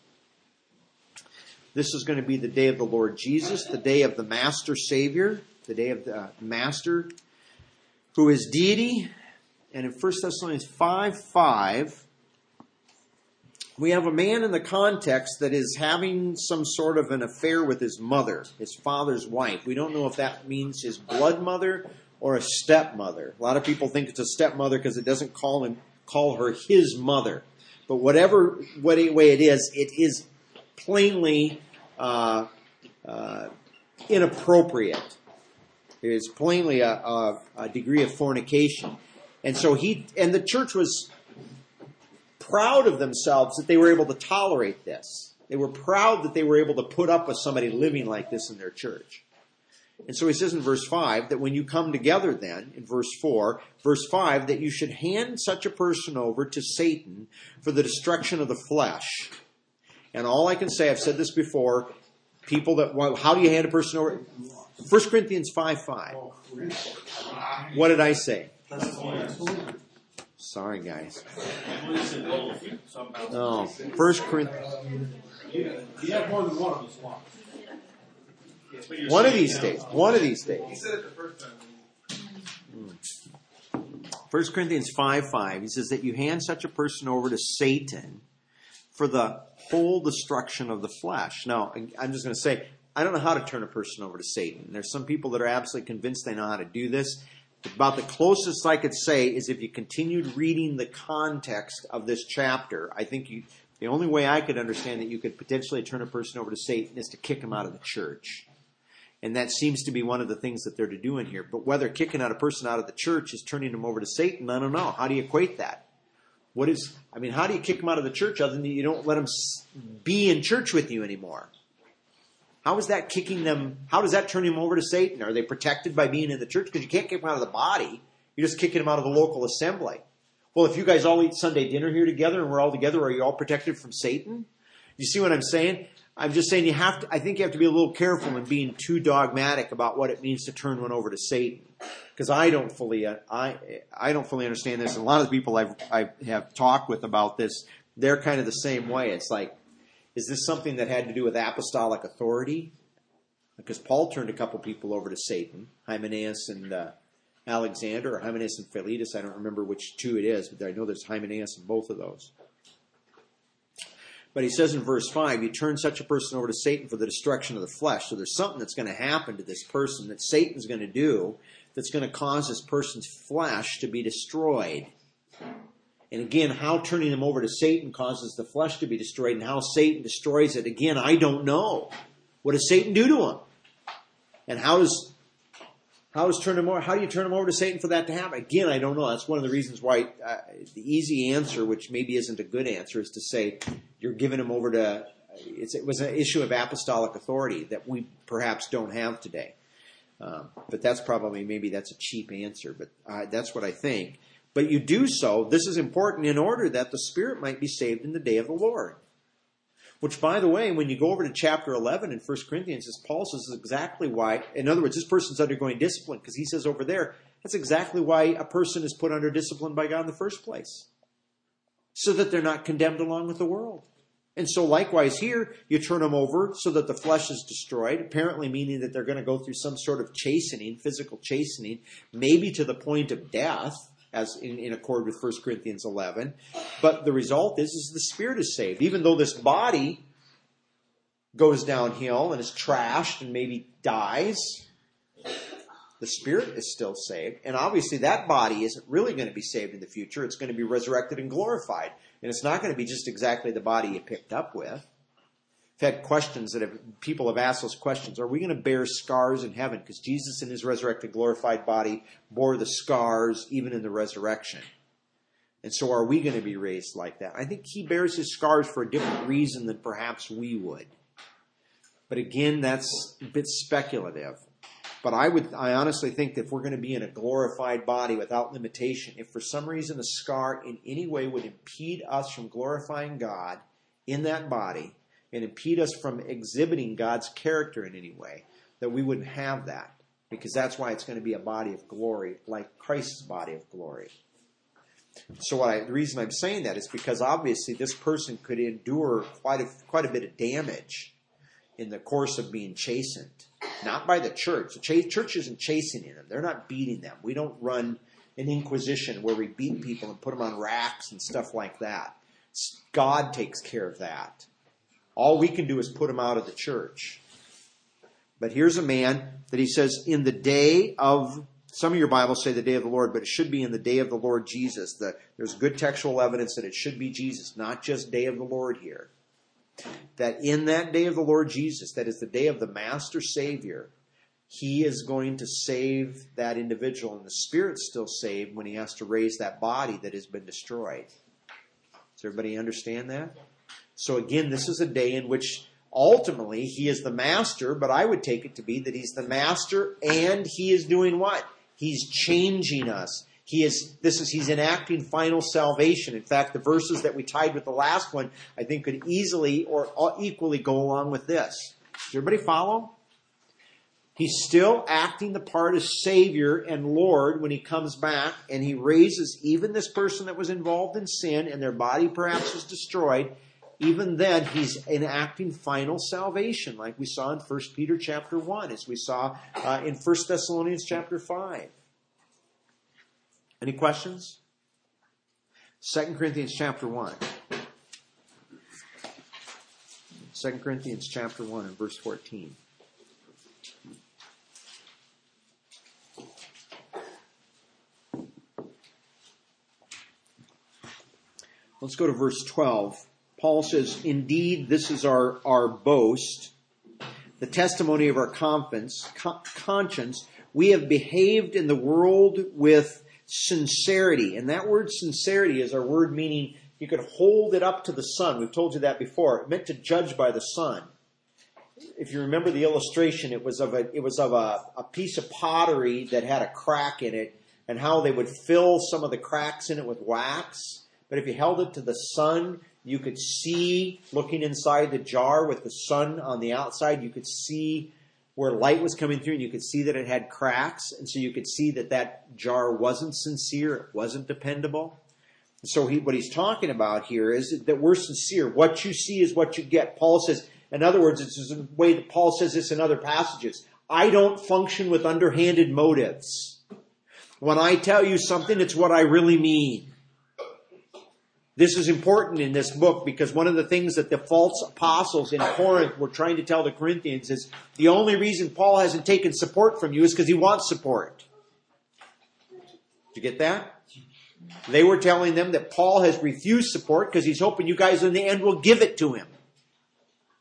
Speaker 1: This is going to be the day of the Lord Jesus, the day of the Master Savior, the day of the uh, Master who is deity. And in First Thessalonians five five, we have a man in the context that is having some sort of an affair with his mother, his father's wife. We don't know if that means his blood mother or a stepmother. A lot of people think it's a stepmother because it doesn't call him call her his mother. But whatever way it is, it is plainly uh, uh, inappropriate. It is plainly a, a, a degree of fornication. And so he and the church was proud of themselves that they were able to tolerate this. They were proud that they were able to put up with somebody living like this in their church. And so he says in verse five that when you come together then, in verse four, verse five, that you should hand such a person over to Satan for the destruction of the flesh. And all I can say, I've said this before, people that, well, how do you hand a person over? First Corinthians five five. What did I say? Sorry, guys. No, First Corinthians.
Speaker 3: You have more than one of those ones.
Speaker 1: One of these days. One of these days.
Speaker 4: He said it the first time.
Speaker 1: First Corinthians five five. He says that you hand such a person over to Satan for the whole destruction of the flesh. Now, I'm just going to say, I don't know how to turn a person over to Satan. There's some people that are absolutely convinced they know how to do this. About the closest I could say is if you continued reading the context of this chapter, I think you, the only way I could understand that you could potentially turn a person over to Satan is to kick him out of the church. And that seems to be one of the things that they're to do in here. But whether kicking out a person out of the church is turning him over to Satan, I don't know. How do you equate that? What is, I mean, how do you kick him out of the church other than you don't let him be in church with you anymore? How is that kicking them? How does that turn him over to Satan? Are they protected by being in the church? Because you can't kick them out of the body. You're just kicking them out of the local assembly. Well, if you guys all eat Sunday dinner here together and we're all together, are you all protected from Satan? You see what I'm saying? I'm just saying you have to, I think you have to be a little careful in being too dogmatic about what it means to turn one over to Satan. Because I don't fully, I, I don't fully understand this. And a lot of the people I've, I have talked with about this, they're kind of the same way. It's like, is this something that had to do with apostolic authority? Because Paul turned a couple people over to Satan, Hymenaeus and uh, Alexander, or Hymenaeus and Philetus. I don't remember which two it is, but I know there's Hymenaeus in both of those. But he says in verse five, you turn such a person over to Satan for the destruction of the flesh. So there's something that's going to happen to this person that Satan's going to do that's going to cause this person's flesh to be destroyed. And again, how turning them over to Satan causes the flesh to be destroyed and how Satan destroys it, again, I don't know. What does Satan do to him? And how does How does turn them over? How do you turn them over to Satan for that to happen? Again, I don't know. That's one of the reasons why uh, the easy answer, which maybe isn't a good answer, is to say you're giving them over to. It's, it was an issue of apostolic authority that we perhaps don't have today. Um, but that's probably maybe that's a cheap answer. But uh, that's what I think. But you do so. This is important in order that the Spirit might be saved in the day of the Lord. Which, by the way, when you go over to chapter eleven in First Corinthians, as Paul says, is exactly why, in other words, this person's undergoing discipline, because he says over there, that's exactly why a person is put under discipline by God in the first place. So that they're not condemned along with the world. And so likewise here, you turn them over so that the flesh is destroyed, apparently meaning that they're going to go through some sort of chastening, physical chastening, maybe to the point of death, as in, in accord with First Corinthians eleven. But the result is, is the Spirit is saved. Even though this body goes downhill and is trashed and maybe dies, the Spirit is still saved. And obviously that body isn't really going to be saved in the future. It's going to be resurrected and glorified. And it's not going to be just exactly the body you picked up with. I've had questions that have, people have asked those questions. Are we going to bear scars in heaven? Because Jesus in his resurrected, glorified body bore the scars even in the resurrection. And so are we going to be raised like that? I think he bears his scars for a different reason than perhaps we would. But again, that's a bit speculative. But I would, I honestly think that if we're going to be in a glorified body without limitation, if for some reason a scar in any way would impede us from glorifying God in that body, and impede us from exhibiting God's character in any way, that we wouldn't have that. Because that's why it's going to be a body of glory, like Christ's body of glory. So what I, the reason I'm saying that is because obviously this person could endure quite a, quite a bit of damage in the course of being chastened. Not by the church. The ch- church isn't chastening them. They're not beating them. We don't run an inquisition where we beat people and put them on racks and stuff like that. God takes care of that. All we can do is put him out of the church. But here's a man that he says, in the day of, some of your Bibles say the day of the Lord, but it should be in the day of the Lord Jesus. The, there's good textual evidence that it should be Jesus, not just day of the Lord here. That in that day of the Lord Jesus, that is the day of the Master Savior, he is going to save that individual, and the Spirit's still saved when he has to raise that body that has been destroyed. Does everybody understand that? So again, this is a day in which ultimately he is the master, but I would take it to be that he's the master and he is doing what? He's changing us. He is, this is, he's enacting final salvation. In fact, the verses that we tied with the last one, I think could easily or equally go along with this. Does everybody follow? He's still acting the part of Savior and Lord when he comes back, and he raises even this person that was involved in sin and their body perhaps was destroyed. Even then, he's enacting final salvation, like we saw in First Peter chapter one, as we saw uh, in First Thessalonians chapter five. Any questions? Second Corinthians chapter one. Second Corinthians chapter one and verse fourteen. Let's go to verse twelve. Paul says, indeed, this is our, our boast, the testimony of our conscience, conscience. We have behaved in the world with sincerity. And that word sincerity is our word meaning you could hold it up to the sun. We've told you that before. It meant to judge by the sun. If you remember the illustration, it was of a, it was of a, a piece of pottery that had a crack in it, and how they would fill some of the cracks in it with wax. But if you held it to the sun, you could see, looking inside the jar with the sun on the outside, you could see where light was coming through, and you could see that it had cracks. And so you could see that that jar wasn't sincere, it wasn't dependable. So he, what he's talking about here is that we're sincere. What you see is what you get. Paul says, in other words, it's the way that Paul says this in other passages. I don't function with underhanded motives. When I tell you something, it's what I really mean. This is important in this book because one of the things that the false apostles in Corinth were trying to tell the Corinthians is the only reason Paul hasn't taken support from you is because he wants support. Did you get that? They were telling them that Paul has refused support because he's hoping you guys in the end will give it to him.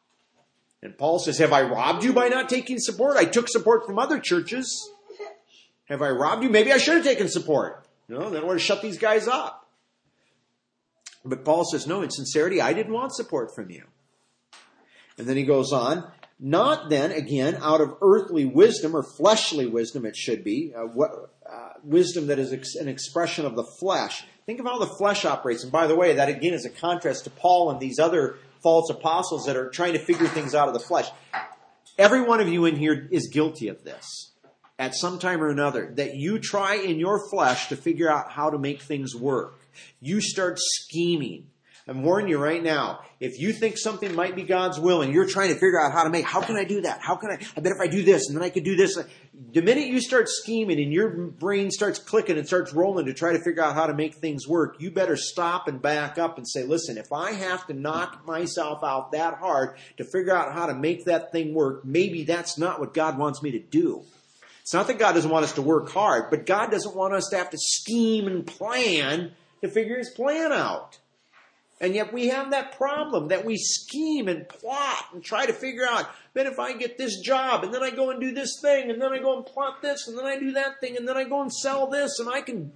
Speaker 1: And Paul says, have I robbed you by not taking support? I took support from other churches. Have I robbed you? Maybe I should have taken support. You know, then I want to shut these guys up. But Paul says, no, in sincerity, I didn't want support from you. And then he goes on, not then, again, out of earthly wisdom or fleshly wisdom, it should be, uh, what, uh, wisdom that is ex- an expression of the flesh. Think of how the flesh operates. And by the way, that again is a contrast to Paul and these other false apostles that are trying to figure things out of the flesh. Every one of you in here is guilty of this at some time or another, that you try in your flesh to figure out how to make things work. You start scheming. I'm warning you right now, if you think something might be God's will and you're trying to figure out how to make, how can I do that? How can I, I bet if I do this and then I could do this. The minute you start scheming and your brain starts clicking and starts rolling to try to figure out how to make things work, you better stop and back up and say, listen, if I have to knock myself out that hard to figure out how to make that thing work, maybe that's not what God wants me to do. It's not that God doesn't want us to work hard, but God doesn't want us to have to scheme and plan to figure his plan out. And yet we have that problem that we scheme and plot and try to figure out, but if I get this job and then I go and do this thing and then I go and plot this and then I do that thing and then I go and sell this and I can...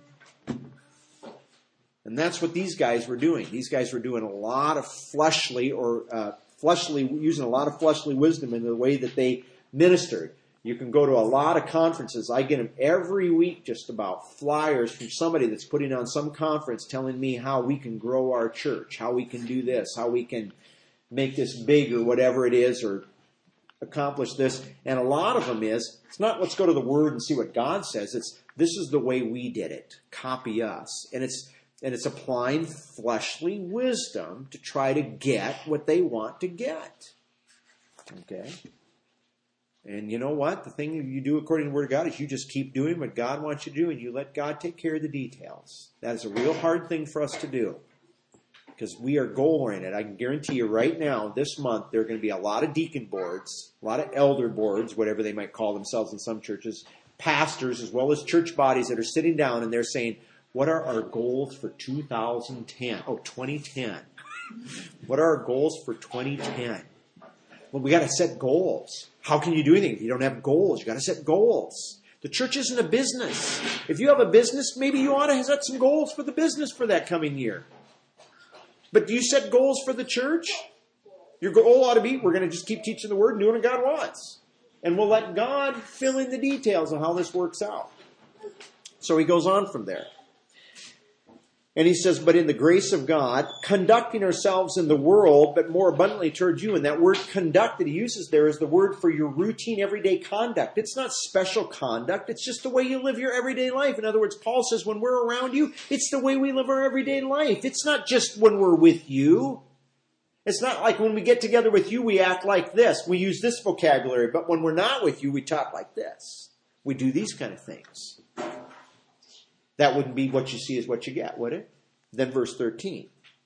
Speaker 1: And that's what these guys were doing. These guys were doing a lot of fleshly or uh, fleshly, using a lot of fleshly wisdom in the way that they ministered. You can go to a lot of conferences. I get them every week just about flyers from somebody that's putting on some conference telling me how we can grow our church, how we can do this, how we can make this big or whatever it is or accomplish this. And a lot of them is, it's not let's go to the Word and see what God says. It's this is the way we did it. Copy us. And it's and it's applying fleshly wisdom to try to get what they want to get. Okay? And you know what? The thing you do according to the Word of God is you just keep doing what God wants you to do and you let God take care of the details. That is a real hard thing for us to do because we are goal-oriented. I can guarantee you right now, this month, there are going to be a lot of deacon boards, a lot of elder boards, whatever they might call themselves in some churches, pastors as well as church bodies that are sitting down and they're saying, what are our goals for two thousand ten? Oh, twenty ten. What are our goals for twenty ten? Well, we got to set goals. How can you do anything if you don't have goals? You got to set goals. The church isn't a business. If you have a business, maybe you ought to set some goals for the business for that coming year. But do you set goals for the church? Your goal ought to be, we're going to just keep teaching the Word and doing what God wants. And we'll let God fill in the details on how this works out. So he goes on from there. And he says, but in the grace of God, conducting ourselves in the world, but more abundantly towards you. And that word conduct that he uses there is the word for your routine everyday conduct. It's not special conduct. It's just the way you live your everyday life. In other words, Paul says when we're around you, it's the way we live our everyday life. It's not just when we're with you. It's not like when we get together with you, we act like this. We use this vocabulary. But when we're not with you, we talk like this. We do these kind of things. That wouldn't be what you see is what you get, would it? Then verse thirteen.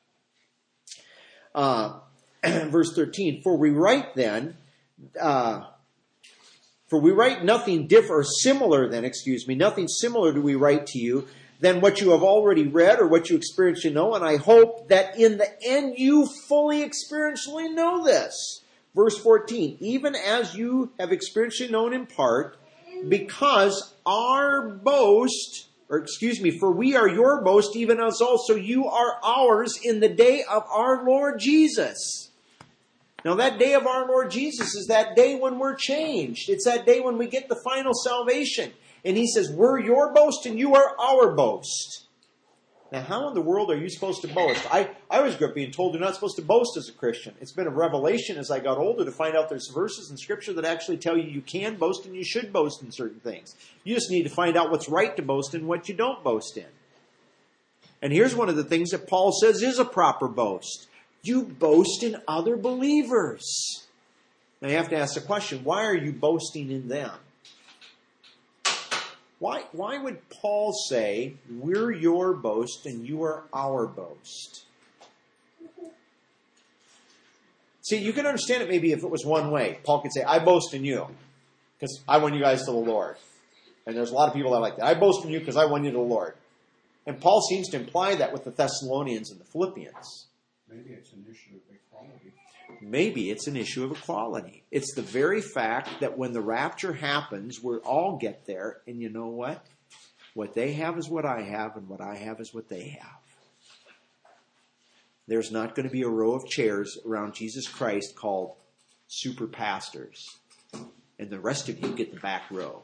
Speaker 1: Uh, verse thirteen, for we write then, uh, for we write nothing different or similar than, excuse me, nothing similar do we write to you than what you have already read or what you experience and know, and I hope that in the end you fully experientially know this. Verse fourteen, even as you have experienced known in part, because our boast, or excuse me, for we are your boast, even as also you are ours in the day of our Lord Jesus. Now that day of our Lord Jesus is that day when we're changed. It's that day when we get the final salvation. And he says, we're your boast and you are our boast. Now how in the world are you supposed to boast? I, I always grew up being told you're not supposed to boast as a Christian. It's been a revelation as I got older to find out there's verses in Scripture that actually tell you you can boast and you should boast in certain things. You just need to find out what's right to boast and what you don't boast in. And here's one of the things that Paul says is a proper boast. You boast in other believers. Now you have to ask the question, why are you boasting in them? Why, why would Paul say, we're your boast and you are our boast? See, you can understand it maybe if it was one way. Paul could say, I boast in you because I won you guys to the Lord. And there's a lot of people that are like that. I boast in you because I won you to the Lord. And Paul seems to imply that with the Thessalonians and the Philippians.
Speaker 4: Maybe it's an issue of equality. Maybe it's an issue of equality. It's the very fact that when the rapture happens, we'll all get there, and you know what? What they have is what I have, and what I have is what they have. There's not going to be a row of chairs around Jesus Christ called super pastors, and the rest of you get the back row.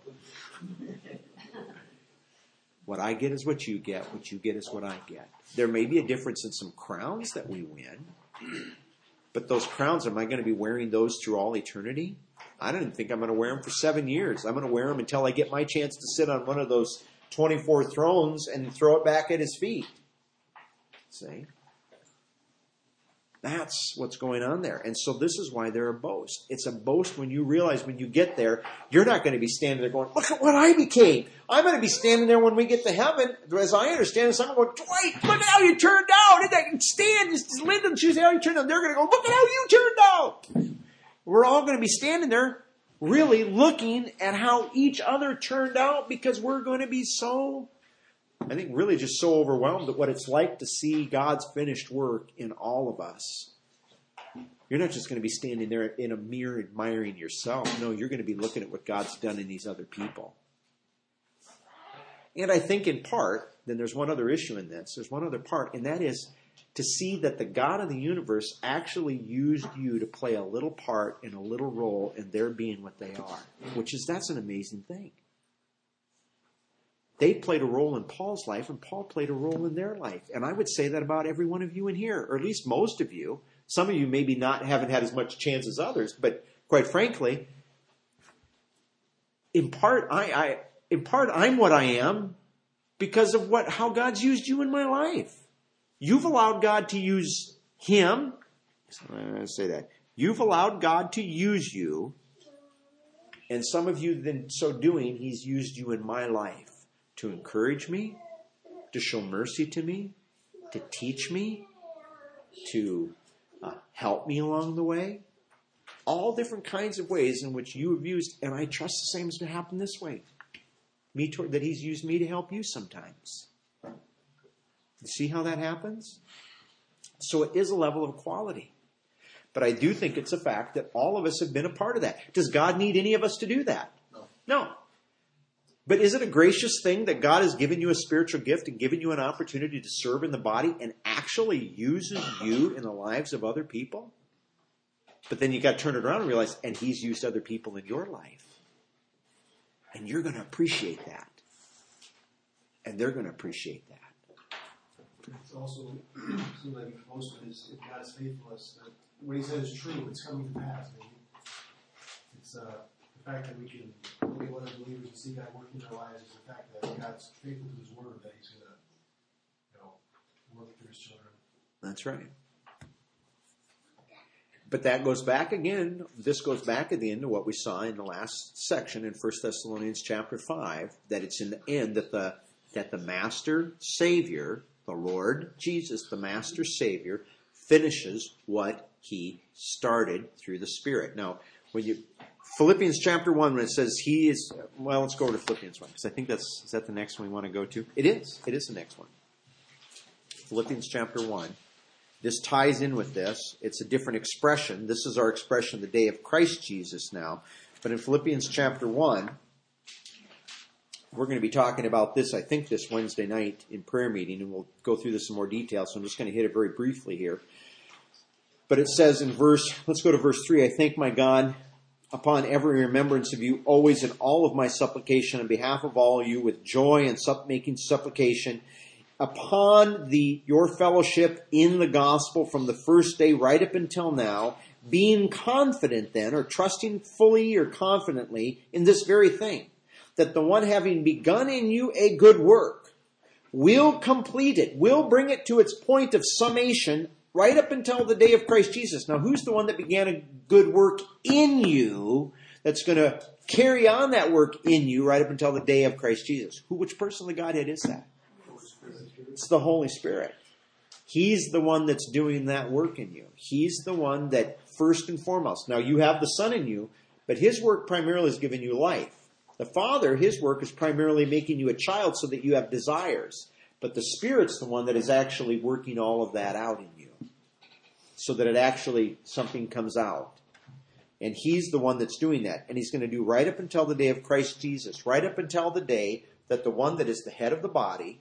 Speaker 4: What I get is what you get. What you get is what I get. There may be a difference in some crowns that we win, but those crowns, am I going to be wearing those through all eternity? I don't even think I'm going to wear them for seven years. I'm going to wear them until I get my chance to sit on one of those twenty-four thrones and throw it back at his feet. See? That's what's going on there. And so this is why they're a boast. It's a boast when you realize when you get there, you're not going to be standing there going, look at what I became. I'm going to be standing there when we get to heaven. As I understand it, someone going, Dwight, look at how you turned out. And I can stand, just Lyndon, choose how you turned out. They're going to go, look at how you turned out. We're all going to be standing there really looking at how each other turned out because we're going to be so, I think, really just so overwhelmed at what it's like to see God's finished work in all of us. You're not just going to be standing there in a mirror admiring yourself. No, you're going to be looking at what God's done in these other people. And I think in part, then there's one other issue in this. There's one other part, and that is to see that the God of the universe actually used you to play a little part and a little role in their being what they are, which is, that's an amazing thing. They played a role in Paul's life, and Paul played a role in their life. And I would say that about every one of you in here, or at least most of you. Some of you maybe not haven't had as much chance as others, but quite frankly, in part, I, I in part I'm what I am because of what how God's used you in my life. You've allowed God to use him. I'm going to say that. You've allowed God to use you, and some of you, in so doing, he's used you in my life. To encourage me, to show mercy to me, to teach me, to uh, help me along the way. All different kinds of ways in which you have used, and I trust the same is going to happen this way. Me toward, that he's used me to help you sometimes. You see how that happens? So it is a level of quality. But I do think it's a fact that all of us have been a part of that. Does God need any of us to do that? No. No. But is it a gracious thing that God has given you a spiritual gift and given you an opportunity to serve in the body and actually uses you in the lives of other people? But then you got to turn it around and realize, and he's used other people in your life. And you're going to appreciate that. And they're going to appreciate that.
Speaker 3: It's also seems like most of it is God's faithfulness. That what he said is true. It's coming to pass. I mean, it's uh, the fact that we can look at other believers and see God working in their lives is the fact that God's faithful to his word, that he's going to, you know, work through his children.
Speaker 4: That's right. But that goes back again, this goes back again to what we saw in the last section in First Thessalonians chapter five, that it's in the end that the that the Master Savior, the Lord Jesus, the Master Savior, finishes what he started through the Spirit. Now, when you Philippians chapter one, when it says he is, well, let's go over to Philippians one, because I think that's, is that the next one we want to go to? It is. It is the next one. Philippians chapter one. This ties in with this. It's a different expression. This is our expression of the day of Christ Jesus now. But in Philippians chapter one, we're going to be talking about this, I think, this Wednesday night in prayer meeting, and we'll go through this in more detail, so I'm just going to hit it very briefly here. But it says in verse, let's go to verse three, I thank my God upon every remembrance of you, always in all of my supplication on behalf of all of you, with joy and sup- making supplication, upon the your fellowship in the gospel from the first day right up until now, being confident then, or trusting fully or confidently in this very thing, that the one having begun in you a good work will complete it, will bring it to its point of summation right up until the day of Christ Jesus. Now, who's the one that began a good work in you that's going to carry on that work in you right up until the day of Christ Jesus? Who, which person of the Godhead is that? It's the Holy Spirit. He's the one that's doing that work in you. He's the one that first and foremost. Now, you have the Son in you, but his work primarily is giving you life. The Father, his work is primarily making you a child so that you have desires. But the Spirit's the one that is actually working all of that out in you. so that it actually, something comes out. And he's the one that's doing that. And he's going to do right up until the day of Christ Jesus, right up until the day that the one that is the head of the body.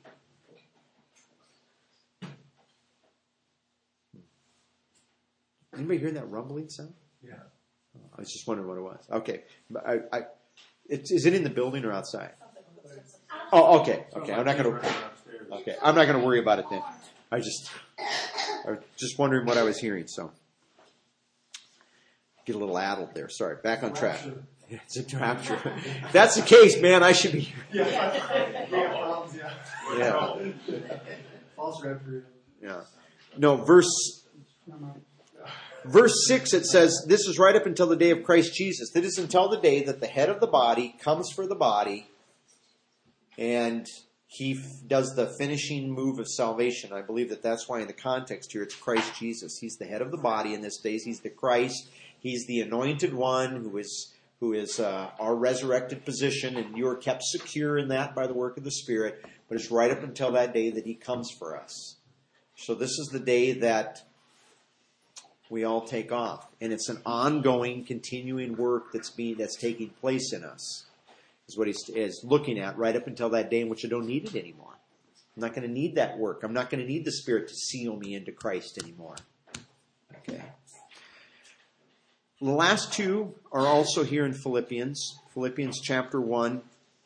Speaker 4: Anybody hear that rumbling sound?
Speaker 3: Yeah.
Speaker 4: I was just wondering what it was. Okay. I, I, it's, is it in the building or outside? Oh, okay. Okay. I'm not going to. Okay. I'm not going to worry about it then. I just, I was just wondering what I was hearing. So, get a little addled there. Sorry. Back on track. It's a rapture. If that's the case, man, I should be here.
Speaker 3: Yeah. Yeah.
Speaker 4: Yeah.
Speaker 3: False rapture.
Speaker 4: Yeah. No, verse. Verse six, it says, this is right up until the day of Christ Jesus. That is until the day that the head of the body comes for the body and he f- does the finishing move of salvation. I believe that that's why in the context here it's Christ Jesus. He's the head of the body in this days. He's the Christ. He's the anointed one who is who is uh, our resurrected position, and you are kept secure in that by the work of the Spirit. But it's right up until that day that he comes for us. So this is the day that we all take off. And it's an ongoing, continuing work that's being that's taking place in us. Is what he is looking at right up until that day in which I don't need it anymore. I'm not going to need that work. I'm not going to need the Spirit to seal me into Christ anymore. Okay. The last two are also here in Philippians. Philippians chapter one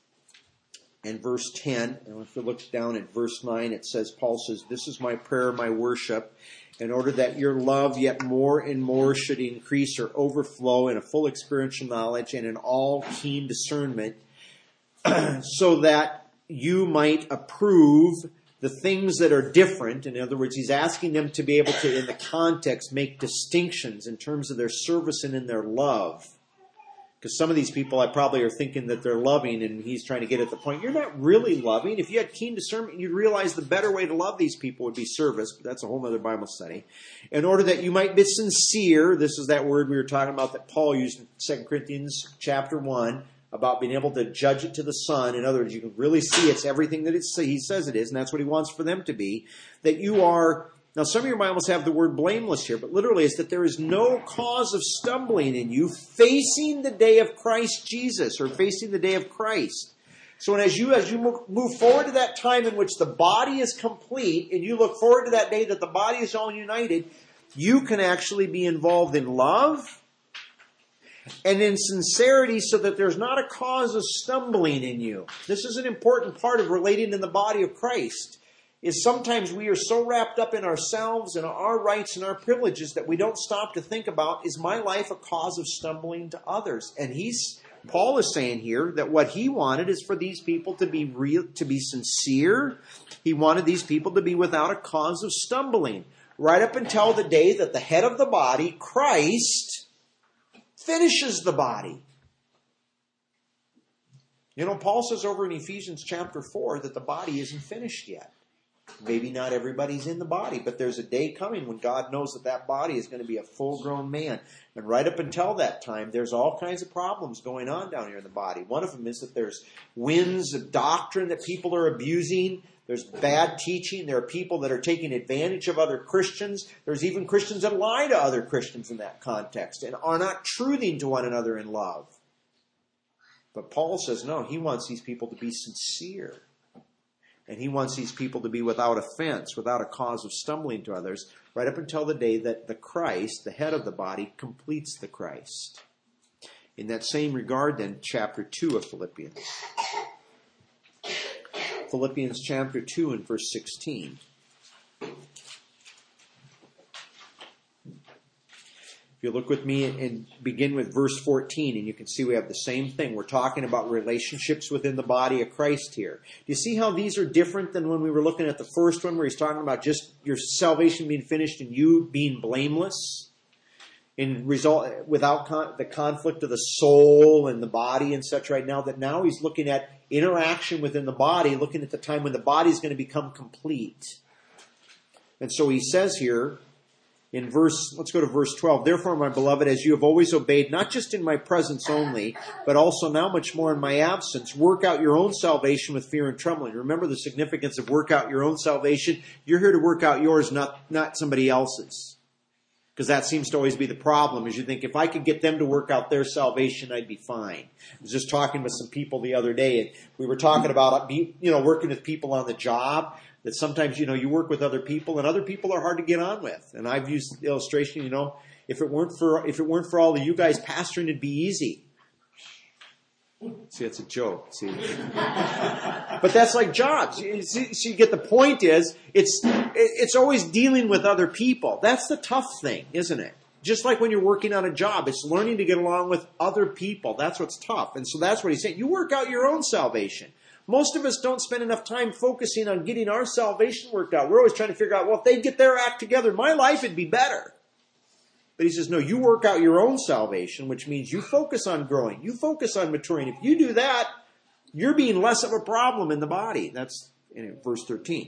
Speaker 4: and verse ten. And if you look down at verse nine, it says, Paul says, this is my prayer, my worship, in order that your love yet more and more should increase or overflow in a full experiential knowledge and in all keen discernment, so that you might approve the things that are different. In other words, he's asking them to be able to, in the context, make distinctions in terms of their service and in their love. Because some of these people, I probably are thinking that they're loving, and he's trying to get at the point, you're not really loving. If you had keen discernment, you'd realize the better way to love these people would be service. But that's a whole other Bible study. In order that you might be sincere, this is that word we were talking about that Paul used in Second Corinthians chapter one, about being able to judge it to the Son. In other words, you can really see it's everything that it's, he says it is, and that's what he wants for them to be. That you are, now some of your Bibles have the word blameless here, but literally is that there is no cause of stumbling in you facing the day of Christ Jesus, or facing the day of Christ. So as you, as you move forward to that time in which the body is complete, and you look forward to that day that the body is all united, you can actually be involved in love and in sincerity, so that there's not a cause of stumbling in you. This is an important part of relating in the body of Christ, is sometimes we are so wrapped up in ourselves and our rights and our privileges that we don't stop to think about, is my life a cause of stumbling to others? And he's, Paul is saying here that what he wanted is for these people to be real, to be sincere. He wanted these people to be without a cause of stumbling, right up until the day that the head of the body, Christ, finishes the body. You know, Paul says over in Ephesians chapter four that the body isn't finished yet. Maybe not everybody's in the body, but there's a day coming when God knows that that body is going to be a full-grown man. And right up until that time, there's all kinds of problems going on down here in the body. One of them is that there's winds of doctrine that people are abusing. There's bad teaching. There are people that are taking advantage of other Christians. There's even Christians that lie to other Christians in that context and are not truthing to one another in love. But Paul says, no, he wants these people to be sincere. And he wants these people to be without offense, without a cause of stumbling to others, right up until the day that the Christ, the head of the body, completes the Christ. In that same regard, then, chapter two of Philippians. Philippians chapter two and verse sixteen. If you look with me and begin with verse fourteen, and you can see we have the same thing. We're talking about relationships within the body of Christ here. Do you see how these are different than when we were looking at the first one, where he's talking about just your salvation being finished and you being blameless? In result, without con- the conflict of the soul and the body and such right now, that now he's looking at interaction within the body, looking at the time when the body is going to become complete. And so he says here in verse, let's go to verse twelve, therefore, my beloved, as you have always obeyed, not just in my presence only, but also now much more in my absence, work out your own salvation with fear and trembling. Remember the significance of work out your own salvation. You're here to work out yours, not, not somebody else's. Because that seems to always be the problem, is you think, if I could get them to work out their salvation, I'd be fine. I was just talking with some people the other day, and we were talking about, you know, working with people on the job, that sometimes, you know, you work with other people, and other people are hard to get on with. And I've used the illustration, you know, if it weren't for if it weren't for all of you guys pastoring, it'd be easy. See, it's a joke. See, but that's like jobs. You see, so you get the point. Is it's it's always dealing with other people. That's the tough thing, isn't it? Just like when you're working on a job, it's learning to get along with other people. That's what's tough. And so that's what he's saying. You work out your own salvation. Most of us don't spend enough time focusing on getting our salvation worked out. We're always trying to figure out, well, if they'd get their act together, my life would be better. But he says, no, you work out your own salvation, which means you focus on growing. You focus on maturing. If you do that, you're being less of a problem in the body. That's in verse thirteen.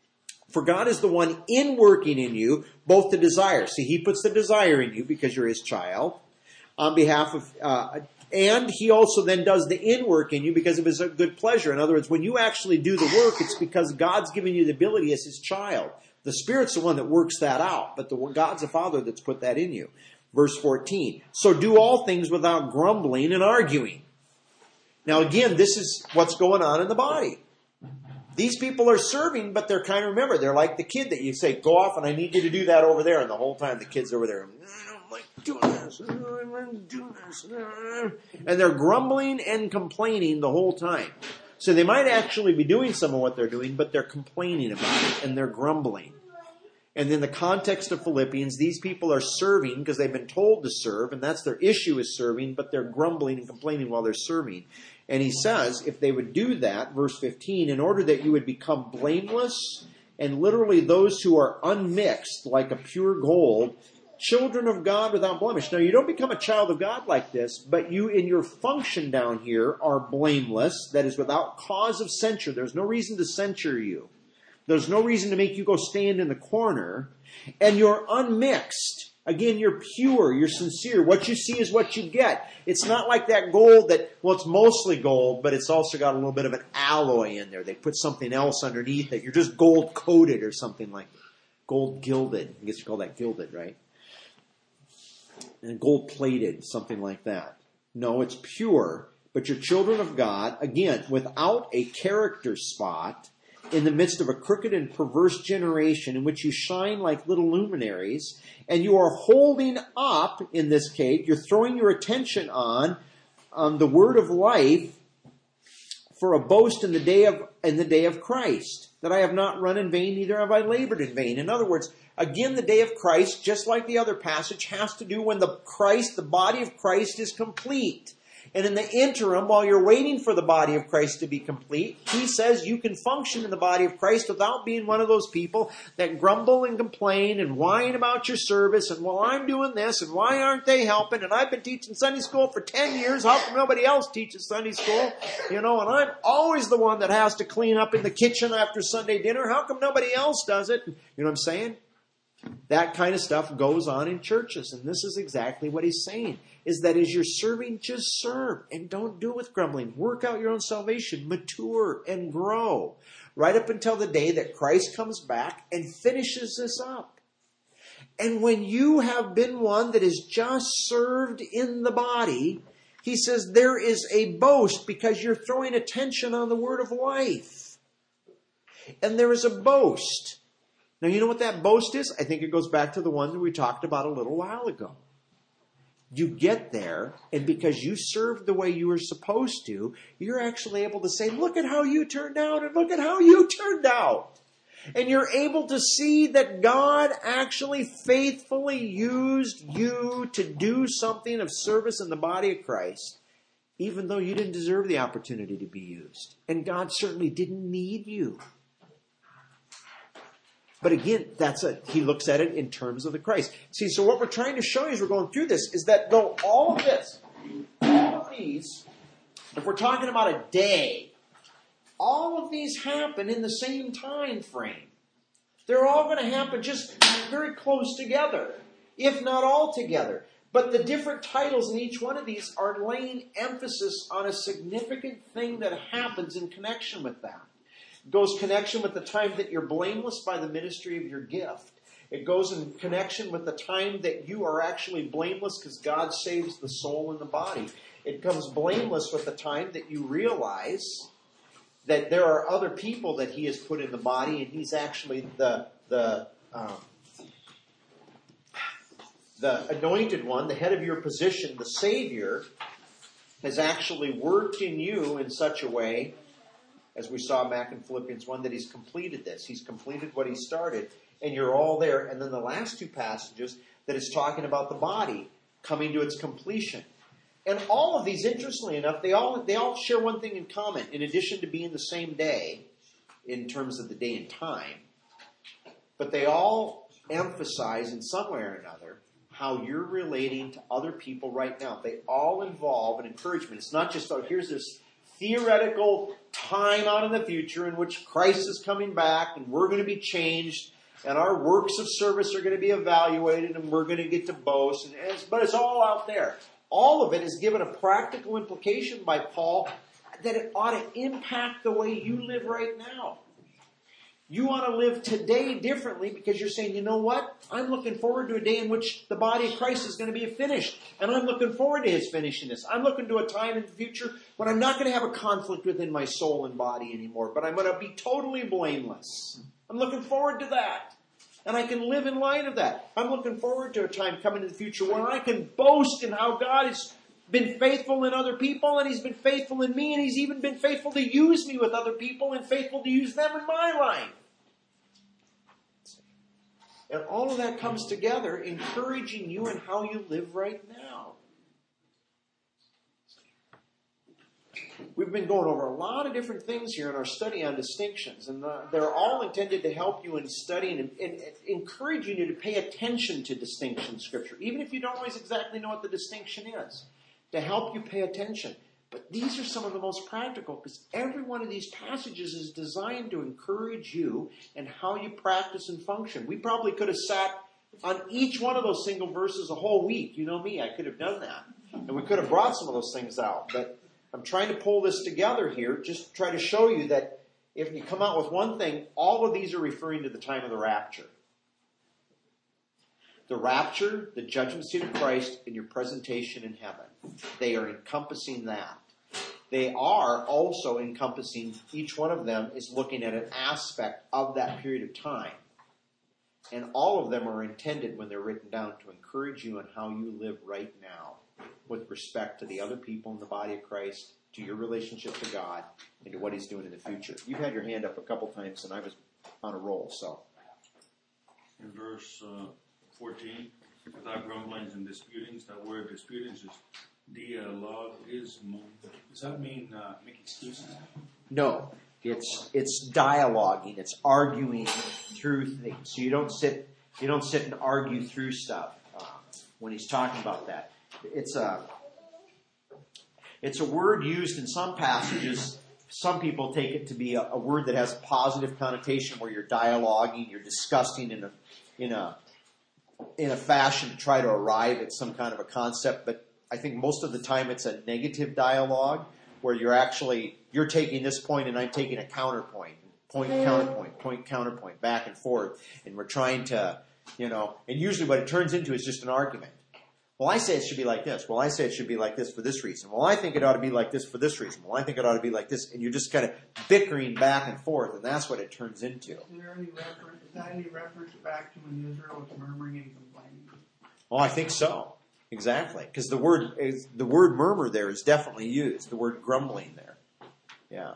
Speaker 4: For God is the one in working in you, both the desire. See, he puts the desire in you because you're his child on behalf of, uh, and he also then does the in work in you because of his good pleasure. In other words, when you actually do the work, it's because God's giving you the ability as his child. The Spirit's the one that works that out, but the God's the Father that's put that in you. Verse fourteen. So do all things without grumbling and arguing. Now again, this is what's going on in the body. These people are serving, but they're kind of, remember, they're like the kid that you say, go off and I need you to do that over there. And the whole time the kid's over there, I don't like doing this, I don't like doing this. And they're grumbling and complaining the whole time. So they might actually be doing some of what they're doing, but they're complaining about it and they're grumbling. And in the context of Philippians, these people are serving because they've been told to serve, and that's their issue is serving, but they're grumbling and complaining while they're serving. And he says, if they would do that, verse fifteen, in order that you would become blameless and literally those who are unmixed like a pure gold, children of God without blemish. Now, you don't become a child of God like this, but you in your function down here are blameless, that is without cause of censure. There's no reason to censure you. There's no reason to make you go stand in the corner. And you're unmixed. Again, you're pure, you're sincere. What you see is what you get. It's not like that gold that, well, it's mostly gold, but it's also got a little bit of an alloy in there. They put something else underneath it. You're just gold coated or something like that. Gold gilded. I guess you call that gilded, right? And gold plated, something like that. No, it's pure, but you're children of God, again, without a character spot, in the midst of a crooked and perverse generation in which you shine like little luminaries, and you are holding up, in this case, you're throwing your attention on, on the word of life for a boast in the day of in the day of Christ, that I have not run in vain, neither have I labored in vain. In other words, again, the day of Christ, just like the other passage, has to do when the Christ, the body of Christ is complete. And in the interim, while you're waiting for the body of Christ to be complete, he says you can function in the body of Christ without being one of those people that grumble and complain and whine about your service and, well, I'm doing this and why aren't they helping? And I've been teaching Sunday school for ten years. How come nobody else teaches Sunday school? You know, and I'm always the one that has to clean up in the kitchen after Sunday dinner. How come nobody else does it? You know what I'm saying? That kind of stuff goes on in churches. And this is exactly what he's saying, is that as you're serving, just serve and don't do it with grumbling. Work out your own salvation, mature and grow right up until the day that Christ comes back and finishes this up. And when you have been one that is just served in the body, he says there is a boast because you're throwing attention on the word of life. And there is a boast. Now, you know what that boast is? I think it goes back to the one that we talked about a little while ago. You get there, and because you served the way you were supposed to, you're actually able to say, look at how you turned out, and look at how you turned out. And you're able to see that God actually faithfully used you to do something of service in the body of Christ, even though you didn't deserve the opportunity to be used. And God certainly didn't need you. But again, that's a, he looks at it in terms of the Christ. See, so what we're trying to show you as we're going through this is that though all of this, all of these, if we're talking about a day, all of these happen in the same time frame. They're all going to happen just very close together, if not all together. But the different titles in each one of these are laying emphasis on a significant thing that happens in connection with that. Goes connection with the time that you're blameless by the ministry of your gift. It goes in connection with the time that you are actually blameless because God saves the soul and the body. It comes blameless with the time that you realize that there are other people that He has put in the body, and He's actually the the um, the anointed one, the head of your position, the Savior, has actually worked in you in such a way, as we saw back in Philippians one, that He's completed this. He's completed what He started, and you're all there. And then the last two passages that is talking about the body coming to its completion. And all of these, interestingly enough, they all they all share one thing in common. In addition to being the same day, in terms of the day and time, but they all emphasize in some way or another how you're relating to other people right now. They all involve an encouragement. It's not just, oh, here's this theoretical time out in the future in which Christ is coming back and we're going to be changed and our works of service are going to be evaluated and we're going to get to boast. And it's, but it's all out there. All of it is given a practical implication by Paul that it ought to impact the way you live right now. You want to live today differently because you're saying, you know what? I'm looking forward to a day in which the body of Christ is going to be finished. And I'm looking forward to His finishing this. I'm looking to a time in the future when I'm not going to have a conflict within my soul and body anymore, but I'm going to be totally blameless. I'm looking forward to that. And I can live in light of that. I'm looking forward to a time coming in the future where I can boast in how God has been faithful in other people, and He's been faithful in me, and He's even been faithful to use me with other people and faithful to use them in my life. And all of that comes together, encouraging you in how you live right now. We've been going over a lot of different things here in our study on distinctions, and uh, they're all intended to help you in studying and, and, and encouraging you to pay attention to distinction in Scripture, even if you don't always exactly know what the distinction is, to help you pay attention. But these are some of the most practical, because every one of these passages is designed to encourage you and how you practice and function. We probably could have sat on each one of those single verses a whole week. You know me, I could have done that. And we could have brought some of those things out. But I'm trying to pull this together here, just to try to show you that if you come out with one thing, all of these are referring to the time of the rapture. The rapture, the judgment seat of Christ, and your presentation in heaven. They are encompassing that. They are also encompassing, each one of them is looking at an aspect of that period of time. And all of them are intended, when they're written down, to encourage you on how you live right now with respect to the other people in the body of Christ, to your relationship to God, and to what He's doing in the future. You've had your hand up a couple times, and I was on a roll, so.
Speaker 5: In verse uh, fourteen, without grumblings and disputings, that word disputings is dialogismo. Does that mean uh, make excuses?
Speaker 4: No. It's it's dialoguing. It's arguing through things. So you don't sit you don't sit and argue through stuff uh, when he's talking about that. It's a it's a word used in some passages. Some people take it to be a, a word that has a positive connotation, where you're dialoguing, you're discussing in a in a in a fashion to try to arrive at some kind of a concept. But I think most of the time it's a negative dialogue, where you're actually, you're taking this point and I'm taking a counterpoint, point, counterpoint, point, counterpoint, back and forth. And we're trying to, you know, and usually what it turns into is just an argument. Well, I say it should be like this. Well, I say it should be like this for this reason. Well, I think it ought to be like this for this reason. Well, I think it ought to be like this. And you're just kind of bickering back and forth, and that's what it turns into.
Speaker 6: Is there any reference, is that any reference back to when Israel was murmuring and complaining?
Speaker 4: Oh, I think so. Exactly, because the word is, the word murmur there is definitely used. The word grumbling there, yeah.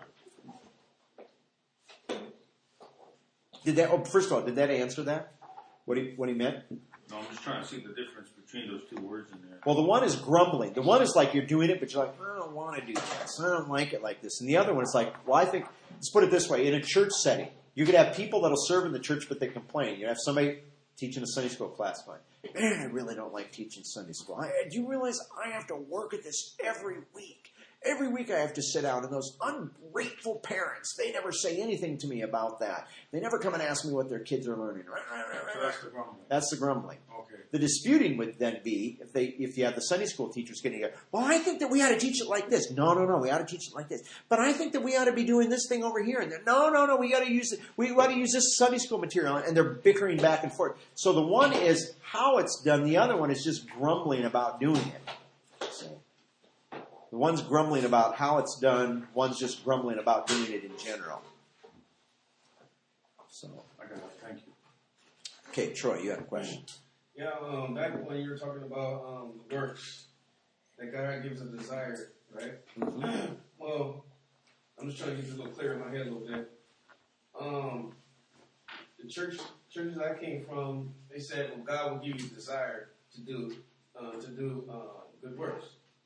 Speaker 4: Did that? Oh, first of all, did that answer that? What he what he meant?
Speaker 5: No, I'm just trying to see the difference between those two words in there.
Speaker 4: Well, the one is grumbling. The one is like you're doing it, but you're like, I don't want to do this. I don't like it like this. And the other one is like, well, I think let's put it this way: in a church setting, you could have people that'll serve in the church, but they complain. You have somebody teaching a Sunday school class, fine. Man, I really don't like teaching Sunday school. I, do you realize I have to work at this every week? Every week I have to sit down, and those ungrateful parents, they never say anything to me about that. They never come and ask me what their kids are learning.
Speaker 5: So that's the grumbling.
Speaker 4: That's the grumbling.
Speaker 5: Okay.
Speaker 4: The disputing would then be, if they, if you have the Sunday school teachers getting together, well, I think that we ought to teach it like this. No, no, no, we ought to teach it like this. But I think that we ought to be doing this thing over here. And they're, no, no, no, we got to use it. We ought to use this Sunday school material. And they're bickering back and forth. So the one is how it's done. The other one is just grumbling about doing it. So the one's grumbling about how it's done. One's just grumbling about doing it in general. So,
Speaker 5: I got it. Thank you.
Speaker 4: okay, Troy, you had a question.
Speaker 7: Yeah, um, back when you were talking about um, the works that God gives a desire, right?
Speaker 4: Mm-hmm.
Speaker 7: Well, I'm just trying to get this a little clearer in my head a little bit. Um, the church churches I came from, they said, well, God will give you desire to do uh, to do uh, good works.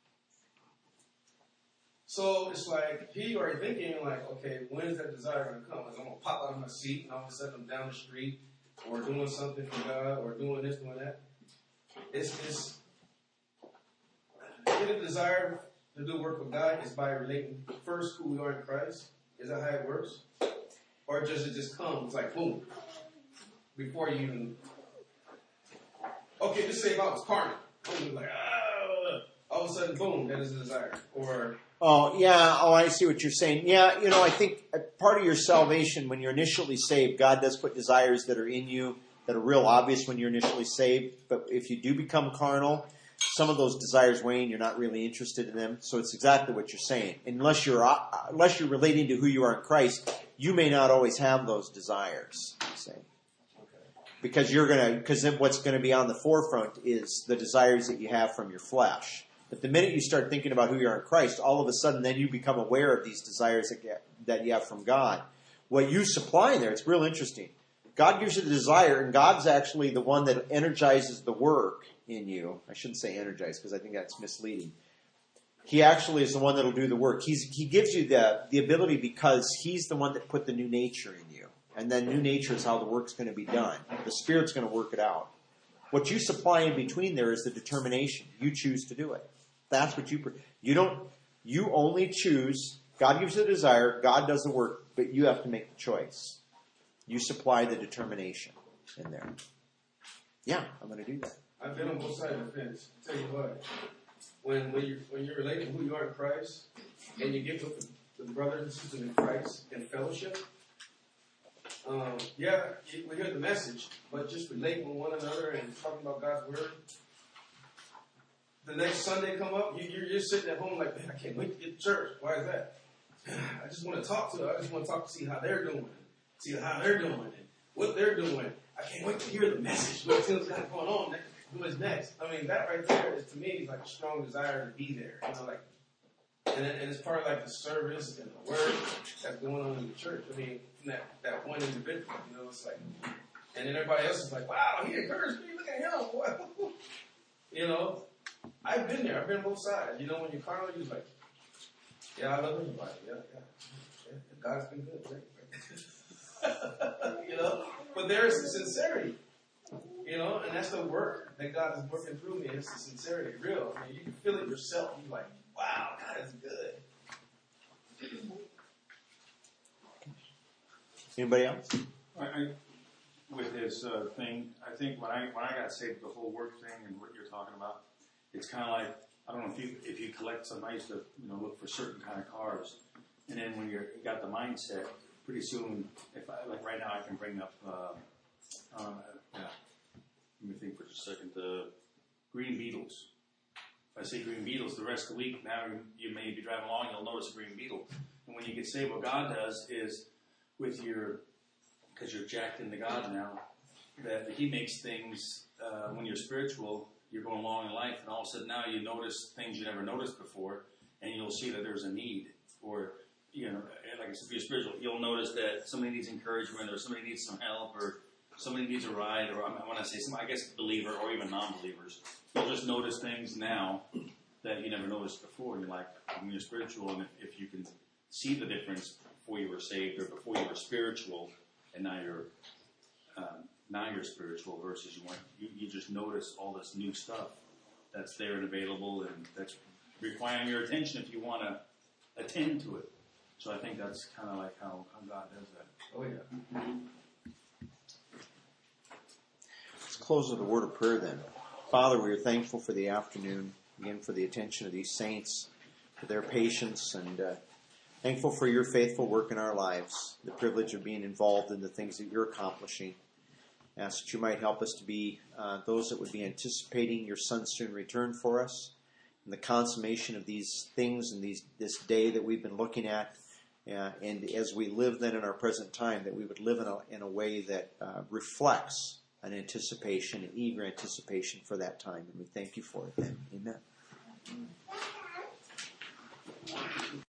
Speaker 7: So it's like you are thinking like, okay, when is that desire going to come? Like, I'm going to pop out of my seat and all of a sudden I'm down the street, or doing something for God, or doing this, doing that. It's, it's get a desire to do work for God is by relating first who we are in Christ. Is that how it works? Or does it just come? It's like, boom, before you even... Okay, just say if I was carnal. I was like, ah, all of a sudden, boom, that is a desire. Or...
Speaker 4: Oh, yeah. Oh, I see what you're saying. Yeah, you know, I think part of your salvation, when you're initially saved, God does put desires that are in you that are real obvious when you're initially saved. But if you do become carnal, some of those desires wane. You're not really interested in them. So it's exactly what you're saying. Unless you're uh, unless you're relating to who you are in Christ, you may not always have those desires. Say. Because you're gonna, because then what's going to be on the forefront is the desires that you have from your flesh. But the minute you start thinking about who you are in Christ, all of a sudden then you become aware of these desires that, get, that you have from God. What you supply in there, it's real interesting. God gives you the desire, and God's actually the one that energizes the work in you. I shouldn't say energize because I think that's misleading. He actually is the one that will do the work. He's, he gives you the, the ability because he's the one that put the new nature in you. And then new nature is how the work's going to be done. The Spirit's going to work it out. What you supply in between there is the determination. You choose to do it. That's what you, you don't, you only choose, God gives you the desire, God does the work, but you have to make the choice. You supply the determination in there. Yeah, I'm going to do that.
Speaker 7: I've been on both sides of the fence. I'll tell you what, when, when, you're, when you're relating to who you are in Christ, and you get with the, the brothers and sisters in Christ in fellowship, um, yeah, we hear the message, but just relating with one another and talking about God's word, the next Sunday come up, you, you're just sitting at home like, man, I can't wait to get to church. Why is that? I just want to talk to them. I just want to talk to see how they're doing, see how they're doing, and what they're doing. I can't wait to hear the message. What's got going on? What's next? I mean, that right there is to me is like a strong desire to be there. You know, like, and, and it's part of like the service and the work that's going on in the church. I mean, from that that one individual, you know, it's like, and then everybody else is like, wow, he encouraged me. Look at him, boy. You know. I've been there. I've been both sides. You know, when you're carnal, you're like, yeah, I love everybody. Yeah, yeah. yeah God's been good. Right? You know? But there's the sincerity. You know, and that's the work that God is working through me. It's the sincerity. Real. I mean, you can feel it yourself. You're like, wow, God is good.
Speaker 4: Anybody else?
Speaker 5: I, I, with this uh, thing, I think when I when I got saved, the whole work thing and what you're talking about, it's kind of like, I don't know if you if you collect some. I used to you know look for certain kind of cars, and then when you're, you got the mindset, pretty soon, if I like right now, I can bring up. Uh, uh, yeah, let me think for just a second. The green beetles. If I say green beetles, the rest of the week now you may be driving along, you'll notice a green beetle. And when you get saved, what God does is with your, because you're jacked into God now, that He makes things uh, when you're spiritual. You're going along in life, and all of a sudden now you notice things you never noticed before, and you'll see that there's a need. Or, you know, like I said, if you're spiritual, you'll notice that somebody needs encouragement, or somebody needs some help, or somebody needs a ride, or when I say somebody, I guess believer, or even non-believers, you'll just notice things now that you never noticed before. You're like, when you're spiritual, and if, if you can see the difference before you were saved, or before you were spiritual, and now you're um, now you're spiritual versus you weren't. You, you just notice all this new stuff that's there and available, and that's requiring your attention if you want to attend to it. So I think that's kind of like how, how God does that.
Speaker 7: Oh yeah.
Speaker 4: Let's close with a word of prayer then. Father, we are thankful for the afternoon, again for the attention of these saints, for their patience, and uh, thankful for your faithful work in our lives, the privilege of being involved in the things that you're accomplishing. I ask that you might help us to be uh, those that would be anticipating your Son's soon return for us, and the consummation of these things and these this day that we've been looking at. Uh, and as we live then in our present time, that we would live in a, in a way that uh, reflects an anticipation, an eager anticipation for that time. And we thank you for it then. Amen.